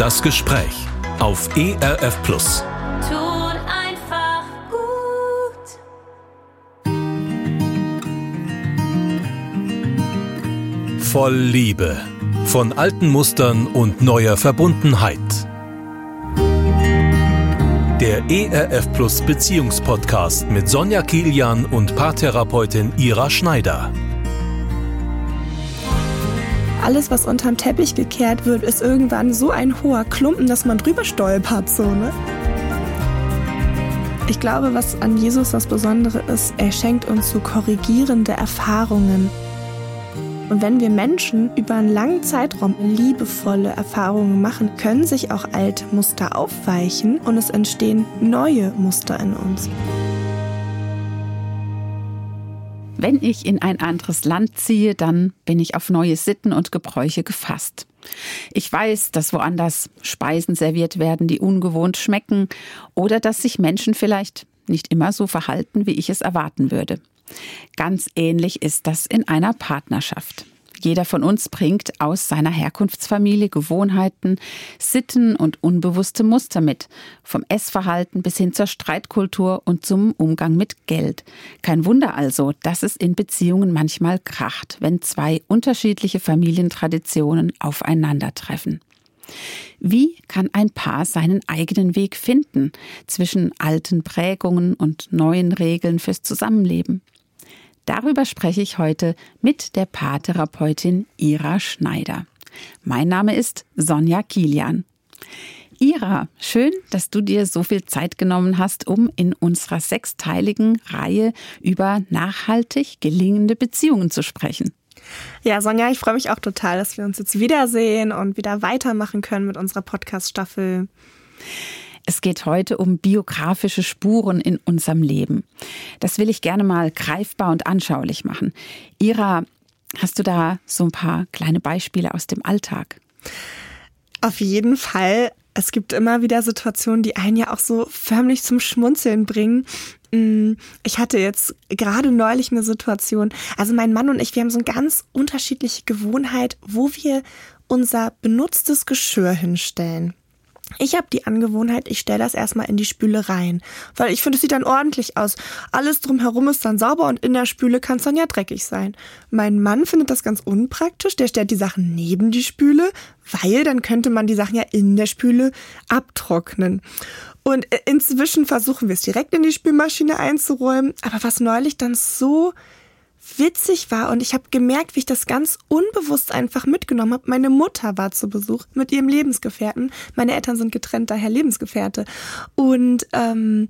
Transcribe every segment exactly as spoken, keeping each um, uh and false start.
Das Gespräch auf E R F Plus. Tut einfach gut. Voll Liebe. Von alten Mustern und neuer Verbundenheit. Der E R F Plus Beziehungspodcast mit Sonja Kilian und Paartherapeutin Ira Schneider. Alles, was unterm Teppich gekehrt wird, ist irgendwann so ein hoher Klumpen, dass man drüber stolpert, so, ne? Ich glaube, was an Jesus das Besondere ist, er schenkt uns so korrigierende Erfahrungen. Und wenn wir Menschen über einen langen Zeitraum liebevolle Erfahrungen machen, können sich auch alte Muster aufweichen und es entstehen neue Muster in uns. Wenn ich in ein anderes Land ziehe, dann bin ich auf neue Sitten und Gebräuche gefasst. Ich weiß, dass woanders Speisen serviert werden, die ungewohnt schmecken, oder dass sich Menschen vielleicht nicht immer so verhalten, wie ich es erwarten würde. Ganz ähnlich ist das in einer Partnerschaft. Jeder von uns bringt aus seiner Herkunftsfamilie Gewohnheiten, Sitten und unbewusste Muster mit. Vom Essverhalten bis hin zur Streitkultur und zum Umgang mit Geld. Kein Wunder also, dass es in Beziehungen manchmal kracht, wenn zwei unterschiedliche Familientraditionen aufeinandertreffen. Wie kann ein Paar seinen eigenen Weg finden zwischen alten Prägungen und neuen Regeln fürs Zusammenleben? Darüber spreche ich heute mit der Paartherapeutin Ira Schneider. Mein Name ist Sonja Kilian. Ira, schön, dass du dir so viel Zeit genommen hast, um in unserer sechsteiligen Reihe über nachhaltig gelingende Beziehungen zu sprechen. Ja, Sonja, ich freue mich auch total, dass wir uns jetzt wiedersehen und wieder weitermachen können mit unserer Podcast-Staffel. Es geht heute um biografische Spuren in unserem Leben. Das will ich gerne mal greifbar und anschaulich machen. Ira, hast du da so ein paar kleine Beispiele aus dem Alltag? Auf jeden Fall. Es gibt immer wieder Situationen, die einen ja auch so förmlich zum Schmunzeln bringen. Ich hatte jetzt gerade neulich eine Situation, also mein Mann und ich, wir haben so eine ganz unterschiedliche Gewohnheit, wo wir unser benutztes Geschirr hinstellen. Ich habe die Angewohnheit, ich stelle das erstmal in die Spüle rein, weil ich finde, es sieht dann ordentlich aus. Alles drumherum ist dann sauber und in der Spüle kann es dann ja dreckig sein. Mein Mann findet das ganz unpraktisch, der stellt die Sachen neben die Spüle, weil dann könnte man die Sachen ja in der Spüle abtrocknen. Und inzwischen versuchen wir es direkt in die Spülmaschine einzuräumen, aber was neulich dann so witzig war und ich habe gemerkt, wie ich das ganz unbewusst einfach mitgenommen habe. Meine Mutter war zu Besuch mit ihrem Lebensgefährten. Meine Eltern sind getrennt, daher Lebensgefährte. Und ähm,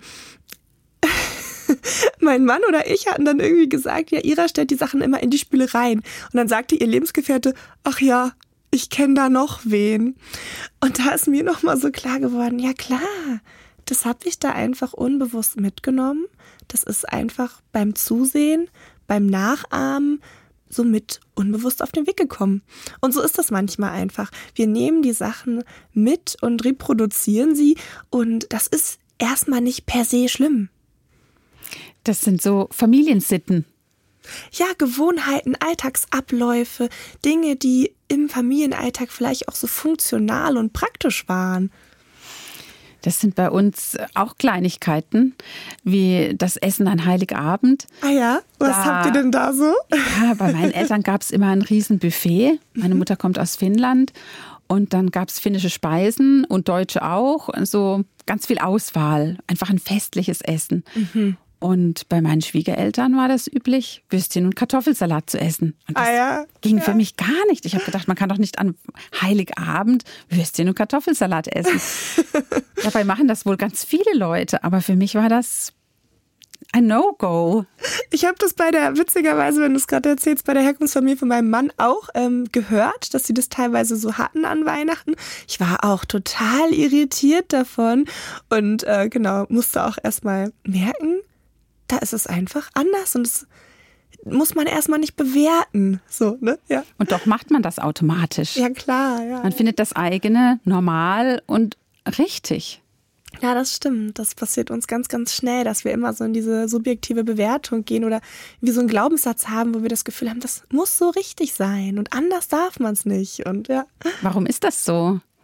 mein Mann oder ich hatten dann irgendwie gesagt, ja, Ira stellt die Sachen immer in die Spüle rein. Und dann sagte ihr Lebensgefährte, ach ja, ich kenne da noch wen. Und da ist mir nochmal so klar geworden, ja klar, das habe ich da einfach unbewusst mitgenommen. Das ist einfach beim Zusehen, beim Nachahmen so mit unbewusst auf den Weg gekommen. Und so ist das manchmal einfach. Wir nehmen die Sachen mit und reproduzieren sie und das ist erstmal nicht per se schlimm. Das sind so Familiensitten. Ja, Gewohnheiten, Alltagsabläufe, Dinge, die im Familienalltag vielleicht auch so funktional und praktisch waren. Das sind bei uns auch Kleinigkeiten, wie das Essen an Heiligabend. Ah ja, was da, habt ihr denn da so? Ja, bei meinen Eltern gab es immer ein Riesenbuffet. Meine Mutter kommt aus Finnland und dann gab es finnische Speisen und deutsche auch. So ganz viel Auswahl, einfach ein festliches Essen. Mhm. Und bei meinen Schwiegereltern war das üblich, Würstchen und Kartoffelsalat zu essen. Und das ah ja, ging ja. für mich gar nicht. Ich habe gedacht, man kann doch nicht an Heiligabend Würstchen und Kartoffelsalat essen. Dabei machen das wohl ganz viele Leute, aber für mich war das ein No-Go. Ich habe das bei der, witzigerweise, wenn du es gerade erzählst, bei der Herkunftsfamilie von meinem Mann auch ähm, gehört, dass sie das teilweise so hatten an Weihnachten. Ich war auch total irritiert davon und äh, genau, musste auch erstmal merken, da ist es einfach anders und das muss man erstmal nicht bewerten. So, ne? Ja. Und doch macht man das automatisch. Ja, klar. Ja. Man findet das eigene normal und richtig. Ja, das stimmt. Das passiert uns ganz, ganz schnell, dass wir immer so in diese subjektive Bewertung gehen oder wie so einen Glaubenssatz haben, wo wir das Gefühl haben, das muss so richtig sein und anders darf man es nicht. Und ja. Warum ist das so?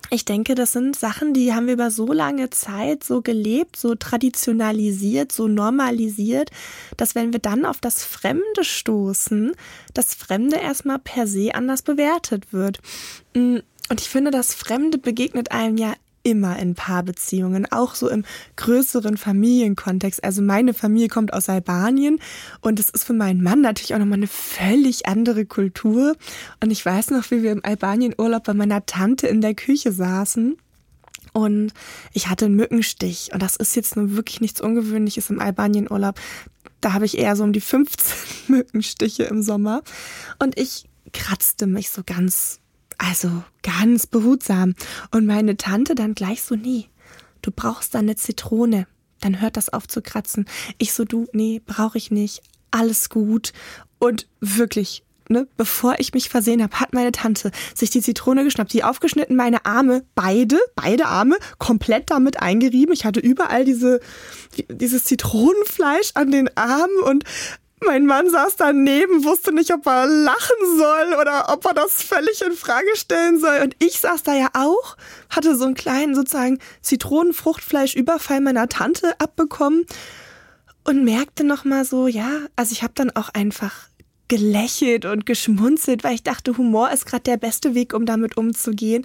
Ich denke, das sind Sachen, die haben wir über so lange Zeit so gelebt, so traditionalisiert, so normalisiert, dass wenn wir dann auf das Fremde stoßen, das Fremde erstmal per se anders bewertet wird. Und ich finde, das Fremde begegnet einem ja immer in Paarbeziehungen, auch so im größeren Familienkontext. Also meine Familie kommt aus Albanien und es ist für meinen Mann natürlich auch nochmal eine völlig andere Kultur. Und ich weiß noch, wie wir im Albanienurlaub bei meiner Tante in der Küche saßen und ich hatte einen Mückenstich. Und das ist jetzt nun wirklich nichts Ungewöhnliches im Albanienurlaub. Da habe ich eher so um die fünfzehn Mückenstiche im Sommer. Und ich kratzte mich so ganz Also ganz behutsam. Und meine Tante dann gleich so, nee, du brauchst da eine Zitrone. Dann hört das auf zu kratzen. Ich so, du, nee, brauche ich nicht. Alles gut. Und wirklich, ne, bevor ich mich versehen habe, hat meine Tante sich die Zitrone geschnappt, die aufgeschnitten, meine Arme, beide, beide Arme, komplett damit eingerieben. Ich hatte überall diese, dieses Zitronenfleisch an den Armen und mein Mann saß daneben, wusste nicht, ob er lachen soll oder ob er das völlig in Frage stellen soll. Und ich saß da ja auch, hatte so einen kleinen sozusagen Zitronenfruchtfleischüberfall meiner Tante abbekommen und merkte nochmal so, ja, also ich habe dann auch einfach gelächelt und geschmunzelt, weil ich dachte, Humor ist gerade der beste Weg, um damit umzugehen.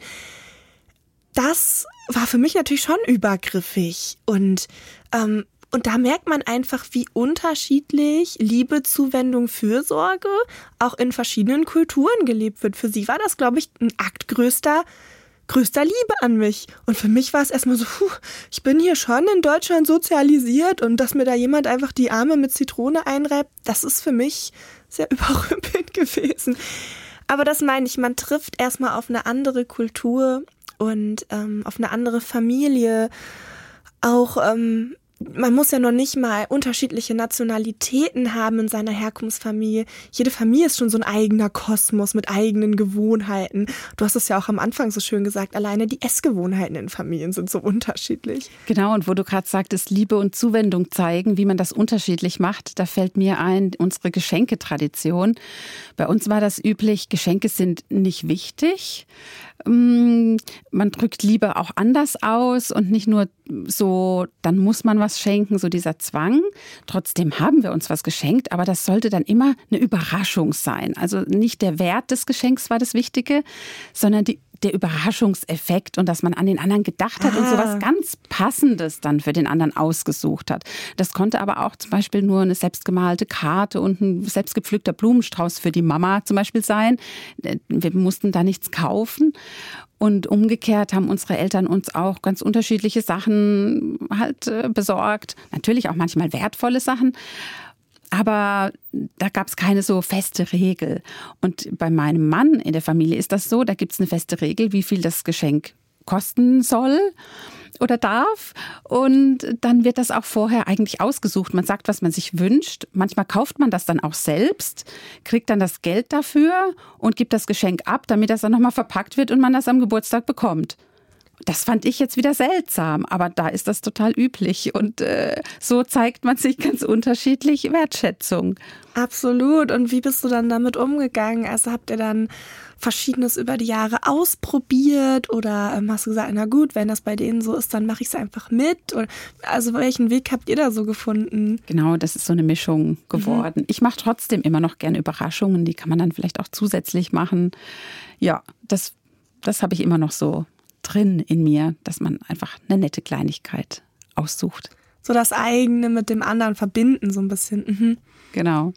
Das war für mich natürlich schon übergriffig und ähm, Und da merkt man einfach, wie unterschiedlich Liebe, Zuwendung, Fürsorge auch in verschiedenen Kulturen gelebt wird. Für sie war das, glaube ich, ein Akt größter, größter Liebe an mich. Und für mich war es erstmal so, puh, ich bin hier schon in Deutschland sozialisiert und dass mir da jemand einfach die Arme mit Zitrone einreibt, das ist für mich sehr überrümpelnd gewesen. Aber das meine ich, man trifft erstmal auf eine andere Kultur und ähm, auf eine andere Familie. Auch ähm, man muss ja noch nicht mal unterschiedliche Nationalitäten haben in seiner Herkunftsfamilie. Jede Familie ist schon so ein eigener Kosmos mit eigenen Gewohnheiten. Du hast es ja auch am Anfang so schön gesagt, alleine die Essgewohnheiten in Familien sind so unterschiedlich. Genau, und wo du gerade sagtest, Liebe und Zuwendung zeigen, wie man das unterschiedlich macht, da fällt mir ein, unsere Geschenketradition. Bei uns war das üblich, Geschenke sind nicht wichtig. Man drückt Liebe auch anders aus und nicht nur so, dann muss man was schenken, so dieser Zwang. Trotzdem haben wir uns was geschenkt, aber das sollte dann immer eine Überraschung sein. Also nicht der Wert des Geschenks war das Wichtige, sondern die der Überraschungseffekt und dass man an den anderen gedacht hat ah. und so was ganz Passendes dann für den anderen ausgesucht hat. Das konnte aber auch zum Beispiel nur eine selbstgemalte Karte und ein selbstgepflückter Blumenstrauß für die Mama zum Beispiel sein. Wir mussten da nichts kaufen. Und umgekehrt haben unsere Eltern uns auch ganz unterschiedliche Sachen halt besorgt. Natürlich auch manchmal wertvolle Sachen. Aber da gab es keine so feste Regel. Und bei meinem Mann in der Familie ist das so, da gibt es eine feste Regel, wie viel das Geschenk kosten soll oder darf. Und dann wird das auch vorher eigentlich ausgesucht. Man sagt, was man sich wünscht. Manchmal kauft man das dann auch selbst, kriegt dann das Geld dafür und gibt das Geschenk ab, damit das dann nochmal verpackt wird und man das am Geburtstag bekommt. Das fand ich jetzt wieder seltsam, aber da ist das total üblich und äh, so zeigt man sich ganz unterschiedlich Wertschätzung. Absolut. Und wie bist du dann damit umgegangen? Also habt ihr dann Verschiedenes über die Jahre ausprobiert oder ähm, hast du gesagt, na gut, wenn das bei denen so ist, dann mache ich es einfach mit? Oder, also welchen Weg habt ihr da so gefunden? Genau, das ist so eine Mischung geworden. Mhm. Ich mache trotzdem immer noch gerne Überraschungen, die kann man dann vielleicht auch zusätzlich machen. Ja, das, das habe ich immer noch so drin in mir, dass man einfach eine nette Kleinigkeit aussucht. So das eigene mit dem anderen verbinden so ein bisschen. Mhm. Genau.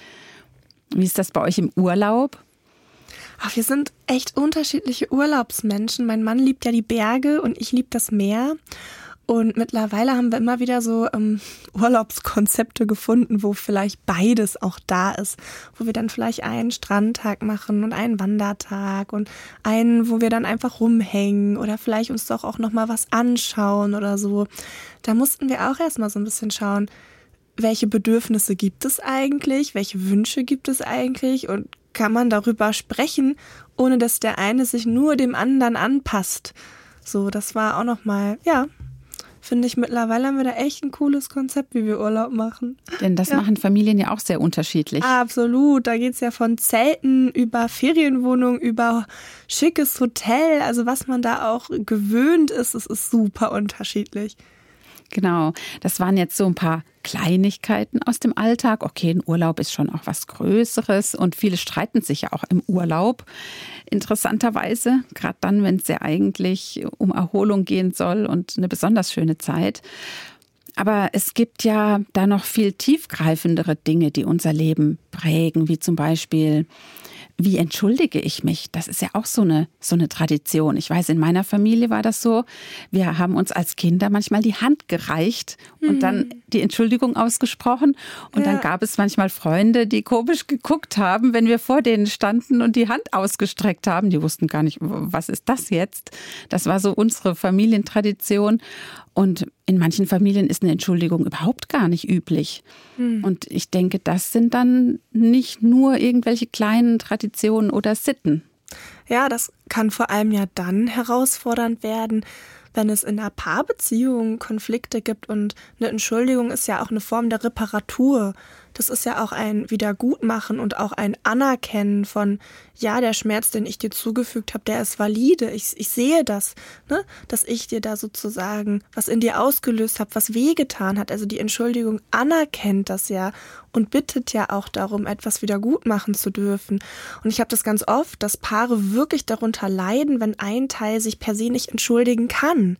Wie ist das bei euch im Urlaub? Ach, wir sind echt unterschiedliche Urlaubsmenschen. Mein Mann liebt ja die Berge und ich liebe das Meer. Und mittlerweile haben wir immer wieder so ähm, Urlaubskonzepte gefunden, wo vielleicht beides auch da ist. Wo wir dann vielleicht einen Strandtag machen und einen Wandertag und einen, wo wir dann einfach rumhängen oder vielleicht uns doch auch nochmal was anschauen oder so. Da mussten wir auch erstmal so ein bisschen schauen, welche Bedürfnisse gibt es eigentlich, welche Wünsche gibt es eigentlich und kann man darüber sprechen, ohne dass der eine sich nur dem anderen anpasst. So, das war auch nochmal, ja, finde ich, mittlerweile haben wir da echt ein cooles Konzept, wie wir Urlaub machen. Denn das ja. machen Familien ja auch sehr unterschiedlich. Absolut, da geht es ja von Zelten über Ferienwohnungen, über schickes Hotel, also was man da auch gewöhnt ist, es ist super unterschiedlich. Genau, das waren jetzt so ein paar Kleinigkeiten aus dem Alltag. Okay, ein Urlaub ist schon auch was Größeres und viele streiten sich ja auch im Urlaub. Interessanterweise, gerade dann, wenn es ja eigentlich um Erholung gehen soll und eine besonders schöne Zeit. Aber es gibt ja da noch viel tiefgreifendere Dinge, die unser Leben prägen, wie zum Beispiel: Wie entschuldige ich mich? Das ist ja auch so eine, so eine Tradition. Ich weiß, in meiner Familie war das so. Wir haben uns als Kinder manchmal die Hand gereicht und mhm. dann die Entschuldigung ausgesprochen. Und ja. dann gab es manchmal Freunde, die komisch geguckt haben, wenn wir vor denen standen und die Hand ausgestreckt haben. Die wussten gar nicht, was ist das jetzt? Das war so unsere Familientradition. Und in manchen Familien ist eine Entschuldigung überhaupt gar nicht üblich. Mhm. Und ich denke, das sind dann nicht nur irgendwelche kleinen Traditionen oder Sitten. Ja, das kann vor allem ja dann herausfordernd werden, wenn es in einer Paarbeziehung Konflikte gibt. Und eine Entschuldigung ist ja auch eine Form der Reparatur. Das ist ja auch ein Wiedergutmachen und auch ein Anerkennen von, ja, der Schmerz, den ich dir zugefügt habe, der ist valide. Ich, ich sehe das, ne? Dass ich dir da sozusagen was in dir ausgelöst habe, was wehgetan hat. Also die Entschuldigung anerkennt das ja und bittet ja auch darum, etwas wiedergutmachen zu dürfen. Und ich habe das ganz oft, dass Paare wirklich darunter leiden, wenn ein Teil sich per se nicht entschuldigen kann.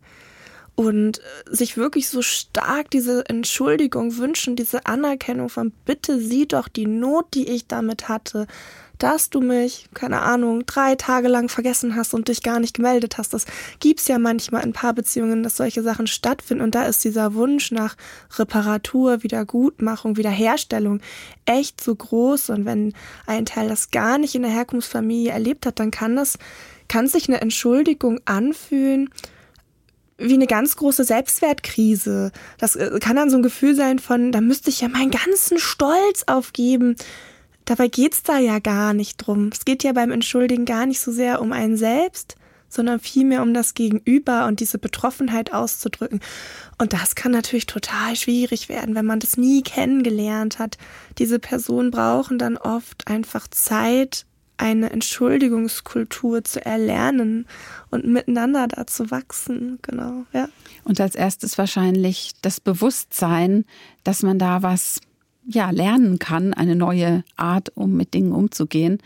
Und sich wirklich so stark diese Entschuldigung wünschen, diese Anerkennung von: Bitte sieh doch die Not, die ich damit hatte, dass du mich, keine Ahnung, drei Tage lang vergessen hast und dich gar nicht gemeldet hast. Das gibt's ja manchmal in Paarbeziehungen, dass solche Sachen stattfinden. Und da ist dieser Wunsch nach Reparatur, Wiedergutmachung, Wiederherstellung echt so groß. Und wenn ein Teil das gar nicht in der Herkunftsfamilie erlebt hat, dann kann das, kann sich eine Entschuldigung anfühlen wie eine ganz große Selbstwertkrise. Das kann dann so ein Gefühl sein von, da müsste ich ja meinen ganzen Stolz aufgeben. Dabei geht's da ja gar nicht drum. Es geht ja beim Entschuldigen gar nicht so sehr um einen selbst, sondern vielmehr um das Gegenüber und diese Betroffenheit auszudrücken. Und das kann natürlich total schwierig werden, wenn man das nie kennengelernt hat. Diese Personen brauchen dann oft einfach Zeit, eine Entschuldigungskultur zu erlernen und miteinander da zu wachsen, genau, ja. Und als erstes wahrscheinlich das Bewusstsein, dass man da was, ja, lernen kann, eine neue Art, um mit Dingen umzugehen.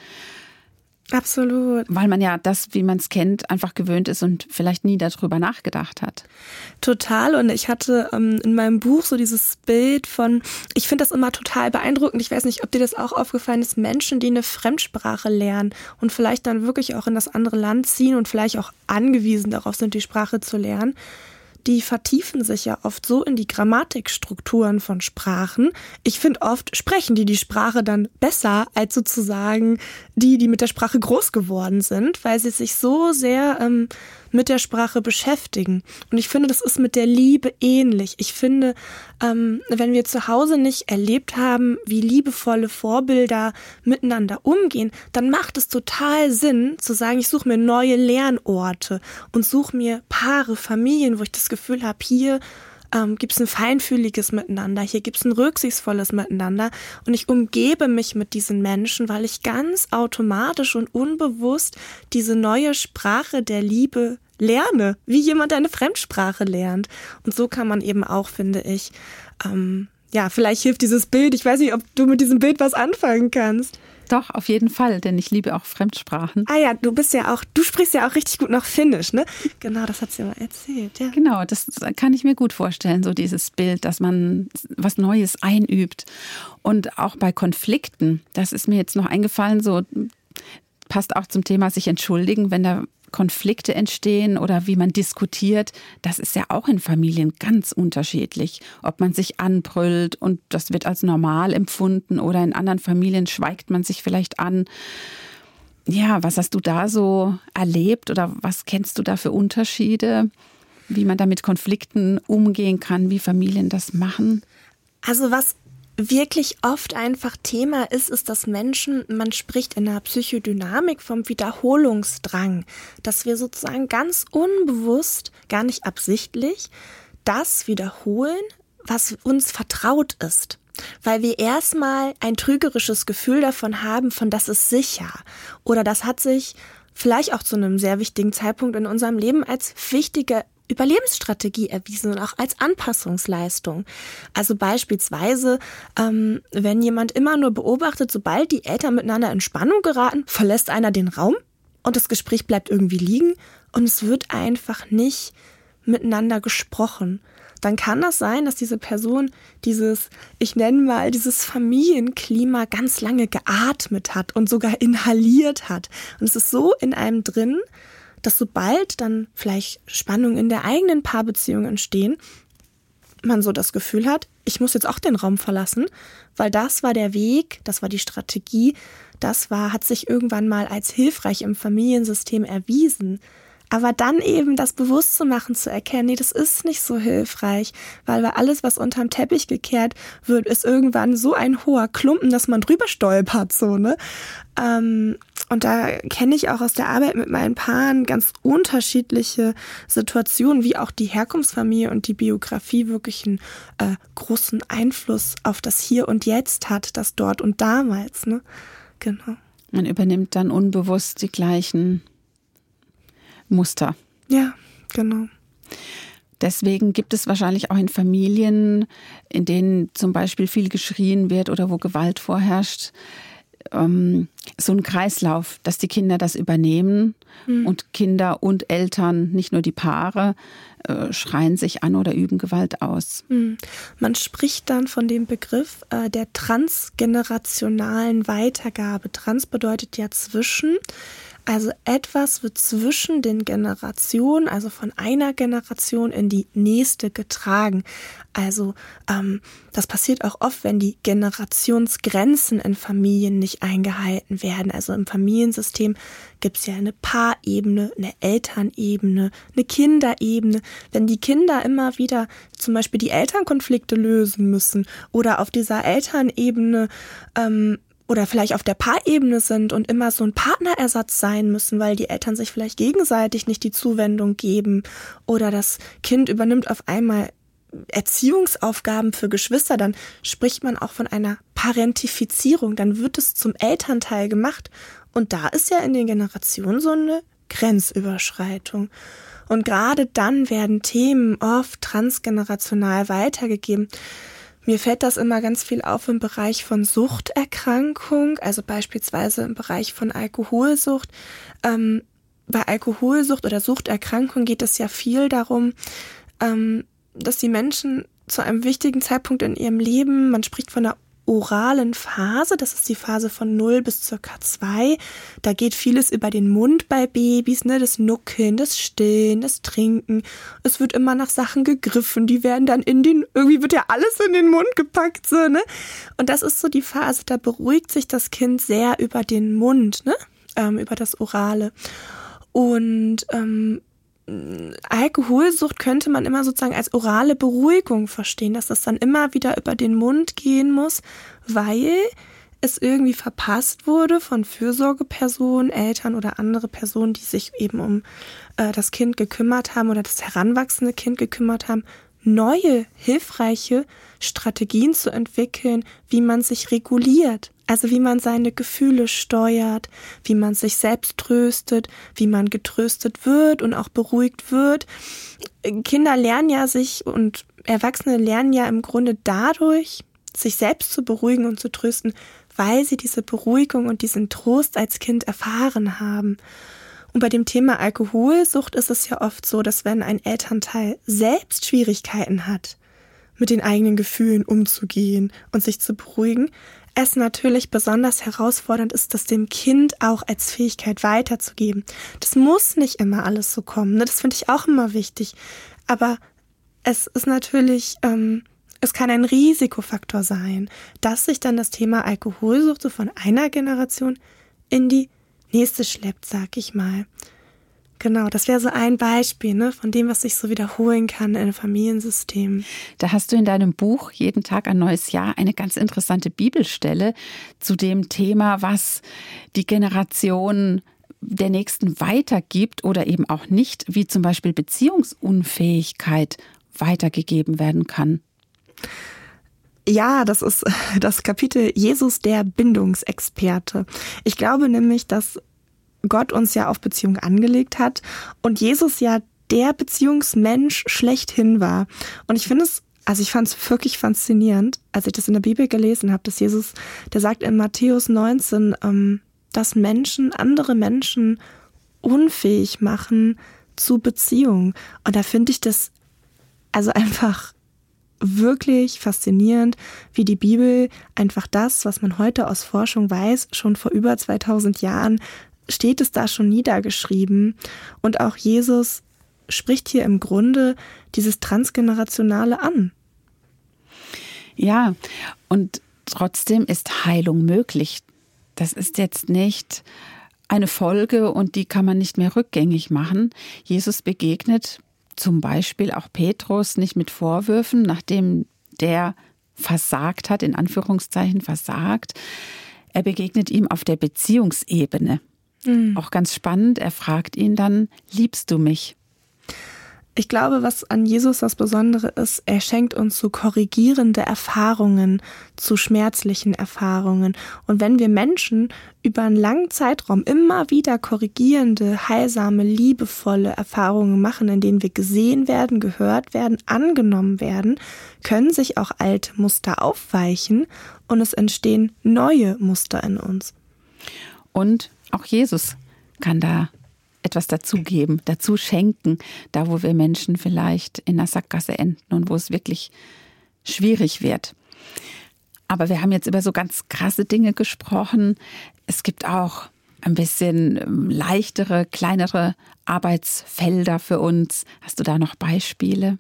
Absolut. Weil man ja das, wie man es kennt, einfach gewöhnt ist und vielleicht nie darüber nachgedacht hat. Total. Und ich hatte ähm, in meinem Buch so dieses Bild von, ich finde das immer total beeindruckend. Ich weiß nicht, ob dir das auch aufgefallen ist, Menschen, die eine Fremdsprache lernen und vielleicht dann wirklich auch in das andere Land ziehen und vielleicht auch angewiesen darauf sind, die Sprache zu lernen. Die vertiefen sich ja oft so in die Grammatikstrukturen von Sprachen. Ich finde, oft sprechen die die Sprache dann besser als sozusagen die, die mit der Sprache groß geworden sind, weil sie sich so sehr ähm, mit der Sprache beschäftigen. Und ich finde, das ist mit der Liebe ähnlich. Ich finde, ähm, wenn wir zu Hause nicht erlebt haben, wie liebevolle Vorbilder miteinander umgehen, dann macht es total Sinn zu sagen, ich suche mir neue Lernorte und suche mir Paare, Familien, wo ich das Gefühl habe, hier ähm, gibt es ein feinfühliges Miteinander, hier gibt es ein rücksichtsvolles Miteinander und ich umgebe mich mit diesen Menschen, weil ich ganz automatisch und unbewusst diese neue Sprache der Liebe lerne, wie jemand eine Fremdsprache lernt. Und so kann man eben auch, finde ich, ähm, ja, vielleicht hilft dieses Bild, ich weiß nicht, ob du mit diesem Bild was anfangen kannst. Doch, auf jeden Fall, denn ich liebe auch Fremdsprachen. Ah ja, du bist ja auch, du sprichst ja auch richtig gut noch Finnisch, ne? Genau, das hat sie mal erzählt, ja. Genau, das kann ich mir gut vorstellen, so dieses Bild, dass man was Neues einübt. Und auch bei Konflikten, das ist mir jetzt noch eingefallen, so passt auch zum Thema sich entschuldigen, wenn da Konflikte entstehen oder wie man diskutiert, das ist ja auch in Familien ganz unterschiedlich. Ob man sich anbrüllt und das wird als normal empfunden oder in anderen Familien schweigt man sich vielleicht an. Ja, was hast du da so erlebt oder was kennst du da für Unterschiede, wie man da mit Konflikten umgehen kann, wie Familien das machen? Also was wirklich oft einfach Thema ist, ist, dass Menschen, man spricht in der Psychodynamik vom Wiederholungsdrang, dass wir sozusagen ganz unbewusst, gar nicht absichtlich, das wiederholen, was uns vertraut ist. Weil wir erstmal ein trügerisches Gefühl davon haben, von das ist sicher. Oder das hat sich vielleicht auch zu einem sehr wichtigen Zeitpunkt in unserem Leben als wichtige Überlebensstrategie erwiesen und auch als Anpassungsleistung. Also beispielsweise, ähm, wenn jemand immer nur beobachtet, sobald die Eltern miteinander in Spannung geraten, verlässt einer den Raum und das Gespräch bleibt irgendwie liegen und es wird einfach nicht miteinander gesprochen. Dann kann das sein, dass diese Person dieses, ich nenne mal, dieses Familienklima ganz lange geatmet hat und sogar inhaliert hat. Und es ist so in einem drin, dass sobald dann vielleicht Spannungen in der eigenen Paarbeziehung entstehen, man so das Gefühl hat, ich muss jetzt auch den Raum verlassen, weil das war der Weg, das war die Strategie, das war, hat sich irgendwann mal als hilfreich im Familiensystem erwiesen. Aber dann eben das bewusst zu machen, zu erkennen, nee, das ist nicht so hilfreich, weil alles, was unterm Teppich gekehrt wird, ist irgendwann so ein hoher Klumpen, dass man drüber stolpert, so, ne? Ähm, und da kenne ich auch aus der Arbeit mit meinen Paaren ganz unterschiedliche Situationen, wie auch die Herkunftsfamilie und die Biografie wirklich einen äh, großen Einfluss auf das Hier und Jetzt hat, das dort und damals, ne? Genau. Man übernimmt dann unbewusst die gleichen Muster. Ja, genau. Deswegen gibt es wahrscheinlich auch in Familien, in denen zum Beispiel viel geschrien wird oder wo Gewalt vorherrscht, ähm, so ein Kreislauf, dass die Kinder das übernehmen mhm. und Kinder und Eltern, nicht nur die Paare, äh, schreien sich an oder üben Gewalt aus. Mhm. Man spricht dann von dem Begriff äh, der transgenerationalen Weitergabe. Trans bedeutet ja zwischen. Also etwas wird zwischen den Generationen, also von einer Generation in die nächste getragen. Also ähm, das passiert auch oft, wenn die Generationsgrenzen in Familien nicht eingehalten werden. Also im Familiensystem gibt es ja eine Paarebene, eine Elternebene, eine Kinderebene. Wenn die Kinder immer wieder zum Beispiel die Elternkonflikte lösen müssen oder auf dieser Elternebene ähm, oder vielleicht auf der Paarebene sind und immer so ein Partnerersatz sein müssen, weil die Eltern sich vielleicht gegenseitig nicht die Zuwendung geben oder das Kind übernimmt auf einmal Erziehungsaufgaben für Geschwister, dann spricht man auch von einer Parentifizierung, dann wird es zum Elternteil gemacht und da ist ja in den Generationen so eine Grenzüberschreitung. Und gerade dann werden Themen oft transgenerational weitergegeben. Mir fällt das immer ganz viel auf im Bereich von Suchterkrankung, also beispielsweise im Bereich von Alkoholsucht. Ähm, bei Alkoholsucht oder Suchterkrankung geht es ja viel darum, ähm, dass die Menschen zu einem wichtigen Zeitpunkt in ihrem Leben, man spricht von einer oralen Phase, das ist die Phase von null bis circa zwei. Da geht vieles über den Mund bei Babys, ne, das Nuckeln, das Stillen, das Trinken. Es wird immer nach Sachen gegriffen, die werden dann in den, irgendwie wird ja alles in den Mund gepackt, so, ne. Und das ist so die Phase, da beruhigt sich das Kind sehr über den Mund, ne, ähm, über das Orale. Und ähm, Alkoholsucht könnte man immer sozusagen als orale Beruhigung verstehen, dass das dann immer wieder über den Mund gehen muss, weil es irgendwie verpasst wurde von Fürsorgepersonen, Eltern oder andere Personen, die sich eben um äh, das Kind gekümmert haben oder das heranwachsende Kind gekümmert haben, neue, hilfreiche Strategien zu entwickeln, wie man sich reguliert. Also wie man seine Gefühle steuert, wie man sich selbst tröstet, wie man getröstet wird und auch beruhigt wird. Kinder lernen ja sich und Erwachsene lernen ja im Grunde dadurch, sich selbst zu beruhigen und zu trösten, weil sie diese Beruhigung und diesen Trost als Kind erfahren haben. Und bei dem Thema Alkoholsucht ist es ja oft so, dass wenn ein Elternteil selbst Schwierigkeiten hat, mit den eigenen Gefühlen umzugehen und sich zu beruhigen, es natürlich besonders herausfordernd ist, das dem Kind auch als Fähigkeit weiterzugeben. Das muss nicht immer alles so kommen, ne? Das finde ich auch immer wichtig. Aber es ist natürlich, ähm, es kann ein Risikofaktor sein, dass sich dann das Thema Alkoholsucht so von einer Generation in die nächste schleppt, sag ich mal. Genau, das wäre so ein Beispiel, ne, von dem, was sich so wiederholen kann in Familiensystemen. Da hast du in deinem Buch Jeden Tag ein neues Jahr eine ganz interessante Bibelstelle zu dem Thema, was die Generation der Nächsten weitergibt oder eben auch nicht, wie zum Beispiel Beziehungsunfähigkeit weitergegeben werden kann. Ja, das ist das Kapitel Jesus, der Bindungsexperte. Ich glaube nämlich, dass Gott uns ja auf Beziehung angelegt hat und Jesus ja der Beziehungsmensch schlechthin war. Und ich finde es, also ich fand es wirklich faszinierend, als ich das in der Bibel gelesen habe, dass Jesus, der sagt in Matthäus neunzehn, ähm, dass Menschen, andere Menschen unfähig machen zu Beziehung. Und da finde ich das also einfach wirklich faszinierend, wie die Bibel einfach das, was man heute aus Forschung weiß, schon vor über zweitausend Jahren steht es da schon niedergeschrieben. Und auch Jesus spricht hier im Grunde dieses Transgenerationale an. Ja, und trotzdem ist Heilung möglich. Das ist jetzt nicht eine Folge und die kann man nicht mehr rückgängig machen. Jesus begegnet zum Beispiel auch Petrus nicht mit Vorwürfen, nachdem der versagt hat, in Anführungszeichen versagt. Er begegnet ihm auf der Beziehungsebene. Mhm. Auch ganz spannend, er fragt ihn dann, liebst du mich? Ich glaube, was an Jesus das Besondere ist, er schenkt uns so korrigierende Erfahrungen zu schmerzlichen Erfahrungen. Und wenn wir Menschen über einen langen Zeitraum immer wieder korrigierende, heilsame, liebevolle Erfahrungen machen, in denen wir gesehen werden, gehört werden, angenommen werden, können sich auch alte Muster aufweichen und es entstehen neue Muster in uns. Und auch Jesus kann da etwas dazugeben, dazu schenken, da wo wir Menschen vielleicht in der Sackgasse enden und wo es wirklich schwierig wird. Aber wir haben jetzt über so ganz krasse Dinge gesprochen. Es gibt auch ein bisschen leichtere, kleinere Arbeitsfelder für uns. Hast du da noch Beispiele?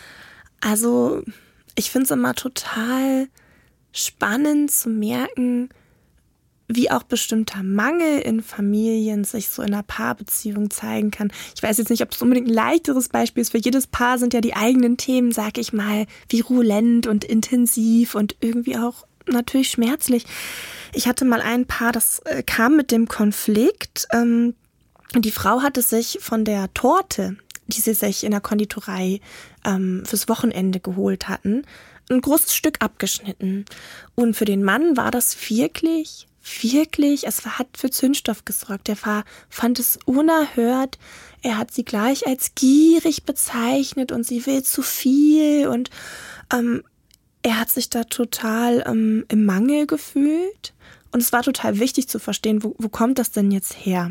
Also ich finde es immer total spannend zu merken, wie auch bestimmter Mangel in Familien sich so in einer Paarbeziehung zeigen kann. Ich weiß jetzt nicht, ob es unbedingt ein leichteres Beispiel ist. Für jedes Paar sind ja die eigenen Themen, sag ich mal, virulent und intensiv und irgendwie auch natürlich schmerzlich. Ich hatte mal ein Paar, das äh, kam mit dem Konflikt. Ähm, die Frau hatte sich von der Torte, die sie sich in der Konditorei ähm, fürs Wochenende geholt hatten, ein großes Stück abgeschnitten. Und für den Mann war das wirklich... Wirklich, es hat für Zündstoff gesorgt. Der war, fand es unerhört. Er hat sie gleich als gierig bezeichnet und sie will zu viel. Und ähm, er hat sich da total ähm, im Mangel gefühlt. Und es war total wichtig zu verstehen, wo, wo kommt das denn jetzt her?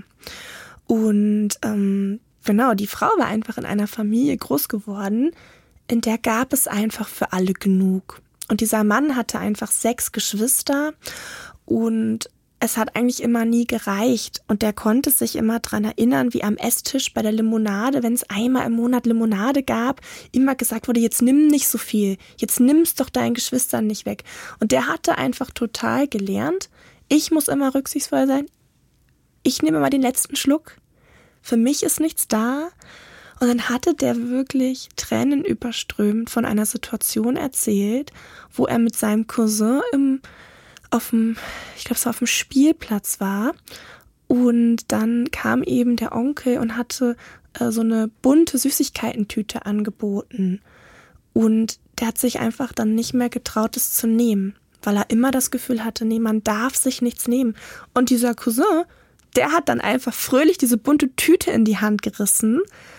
Und ähm, genau, die Frau war einfach in einer Familie groß geworden, in der gab es einfach für alle genug. Und dieser Mann hatte einfach sechs Geschwister. Und es hat eigentlich immer nie gereicht. Und der konnte sich immer dran erinnern, wie am Esstisch bei der Limonade, wenn es einmal im Monat Limonade gab, immer gesagt wurde, jetzt nimm nicht so viel, jetzt nimm's doch deinen Geschwistern nicht weg. Und der hatte einfach total gelernt, ich muss immer rücksichtsvoll sein, ich nehme immer den letzten Schluck, für mich ist nichts da. Und dann hatte der wirklich tränenüberströmend von einer Situation erzählt, wo er mit seinem Cousin im auf dem, ich glaube, es war auf dem Spielplatz war und dann kam eben der Onkel und hatte äh, so eine bunte Süßigkeitentüte angeboten und der hat sich einfach dann nicht mehr getraut, es zu nehmen, weil er immer das Gefühl hatte, nee, man darf sich nichts nehmen. Und dieser Cousin, der hat dann einfach fröhlich diese bunte Tüte in die Hand gerissen.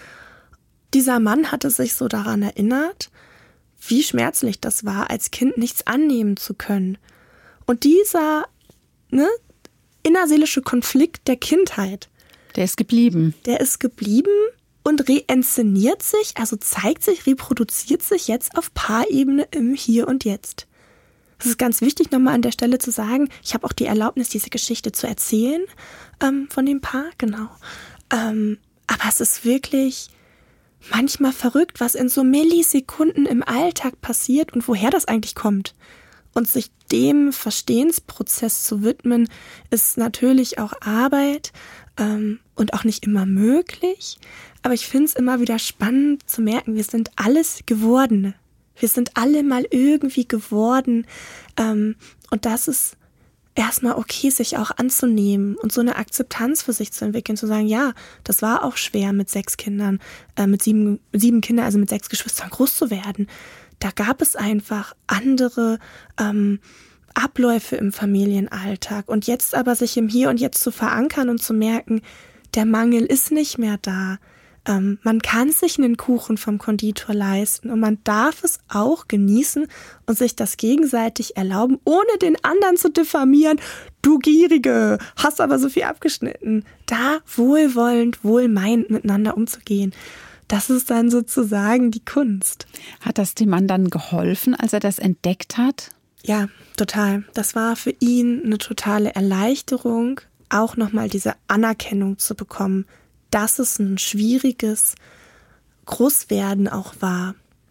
Dieser Mann hatte sich so daran erinnert, wie schmerzlich das war, als Kind nichts annehmen zu können. Und dieser ne, innerseelische Konflikt der Kindheit, der ist geblieben. Der ist geblieben und reinszeniert sich, also zeigt sich, reproduziert sich jetzt auf Paarebene im Hier und Jetzt. Es ist ganz wichtig, nochmal an der Stelle zu sagen, ich habe auch die Erlaubnis, diese Geschichte zu erzählen ähm, von dem Paar, genau. Ähm, aber es ist wirklich manchmal verrückt, was in so Millisekunden im Alltag passiert und woher das eigentlich kommt. Und sich dem Verstehensprozess zu widmen, ist natürlich auch Arbeit ähm, und auch nicht immer möglich. Aber ich finde es immer wieder spannend zu merken, wir sind alles Gewordene. Wir sind alle mal irgendwie geworden. Ähm, und das ist erstmal okay, sich auch anzunehmen und so eine Akzeptanz für sich zu entwickeln, zu sagen, ja, das war auch schwer mit sechs Kindern, äh, mit sieben, sieben Kindern, also mit sechs Geschwistern groß zu werden. Da gab es einfach andere ähm, Abläufe im Familienalltag. Und jetzt aber sich im Hier und Jetzt zu verankern und zu merken, der Mangel ist nicht mehr da. Ähm, man kann sich einen Kuchen vom Konditor leisten und man darf es auch genießen und sich das gegenseitig erlauben, ohne den anderen zu diffamieren. Du Gierige, hast aber so viel abgeschnitten. Da wohlwollend, wohlmeinend miteinander umzugehen. Das ist dann sozusagen die Kunst. Hat das dem Mann dann geholfen, als er das entdeckt hat? Ja, total. Das war für ihn eine totale Erleichterung, auch nochmal diese Anerkennung zu bekommen, dass es ein schwieriges Großwerden auch war.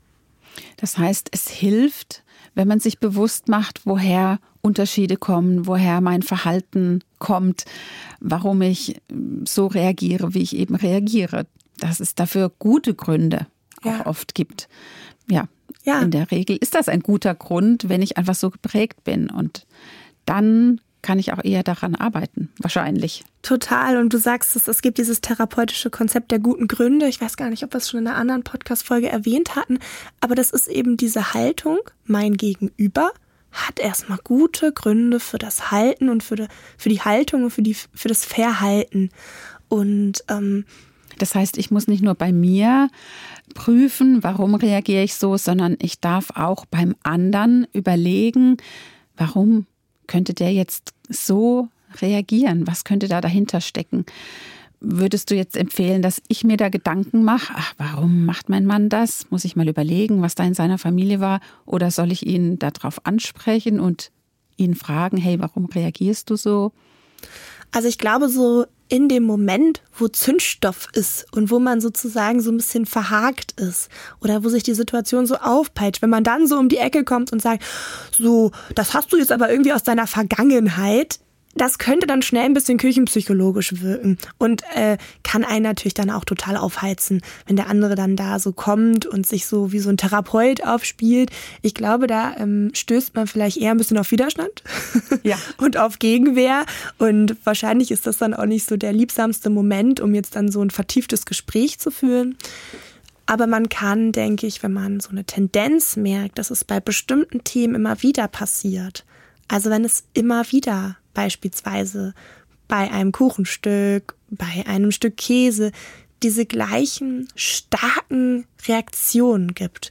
Das heißt, es hilft, wenn man sich bewusst macht, woher Unterschiede kommen, woher mein Verhalten kommt, warum ich so reagiere, wie ich eben reagiere. Dass es dafür gute Gründe ja. auch oft gibt. Ja, ja, in der Regel ist das ein guter Grund, wenn ich einfach so geprägt bin. Und dann kann ich auch eher daran arbeiten, wahrscheinlich. Total. Und du sagst es, es gibt dieses therapeutische Konzept der guten Gründe. Ich weiß gar nicht, ob wir es schon in einer anderen Podcast-Folge erwähnt hatten. Aber das ist eben diese Haltung, mein Gegenüber hat erstmal gute Gründe für das Halten und für die, für die Haltung und für, die, für das Verhalten. Und ähm, das heißt, ich muss nicht nur bei mir prüfen, warum reagiere ich so, sondern ich darf auch beim anderen überlegen, warum könnte der jetzt so reagieren? Was könnte da dahinter stecken? Würdest du jetzt empfehlen, dass ich mir da Gedanken mache? Ach, warum macht mein Mann das? Muss ich mal überlegen, was da in seiner Familie war? Oder soll ich ihn darauf ansprechen und ihn fragen, hey, warum reagierst du so? Also ich glaube, so in dem Moment, wo Zündstoff ist und wo man sozusagen so ein bisschen verhakt ist oder wo sich die Situation so aufpeitscht, wenn man dann so um die Ecke kommt und sagt, so, das hast du jetzt aber irgendwie aus deiner Vergangenheit, das könnte dann schnell ein bisschen küchenpsychologisch wirken und äh, kann einen natürlich dann auch total aufheizen, wenn der andere dann da so kommt und sich so wie so ein Therapeut aufspielt. Ich glaube, da ähm, stößt man vielleicht eher ein bisschen auf Widerstand ja. und auf Gegenwehr und wahrscheinlich ist das dann auch nicht so der liebsamste Moment, um jetzt dann so ein vertieftes Gespräch zu führen. Aber man kann, denke ich, wenn man so eine Tendenz merkt, dass es bei bestimmten Themen immer wieder passiert, also wenn es immer wieder beispielsweise bei einem Kuchenstück, bei einem Stück Käse, diese gleichen starken Reaktionen gibt.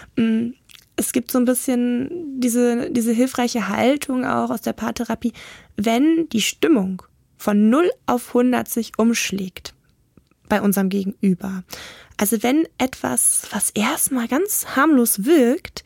Es gibt so ein bisschen diese, diese hilfreiche Haltung auch aus der Paartherapie, wenn die Stimmung von null auf hundert sich umschlägt bei unserem Gegenüber. Also wenn etwas, was erstmal ganz harmlos wirkt,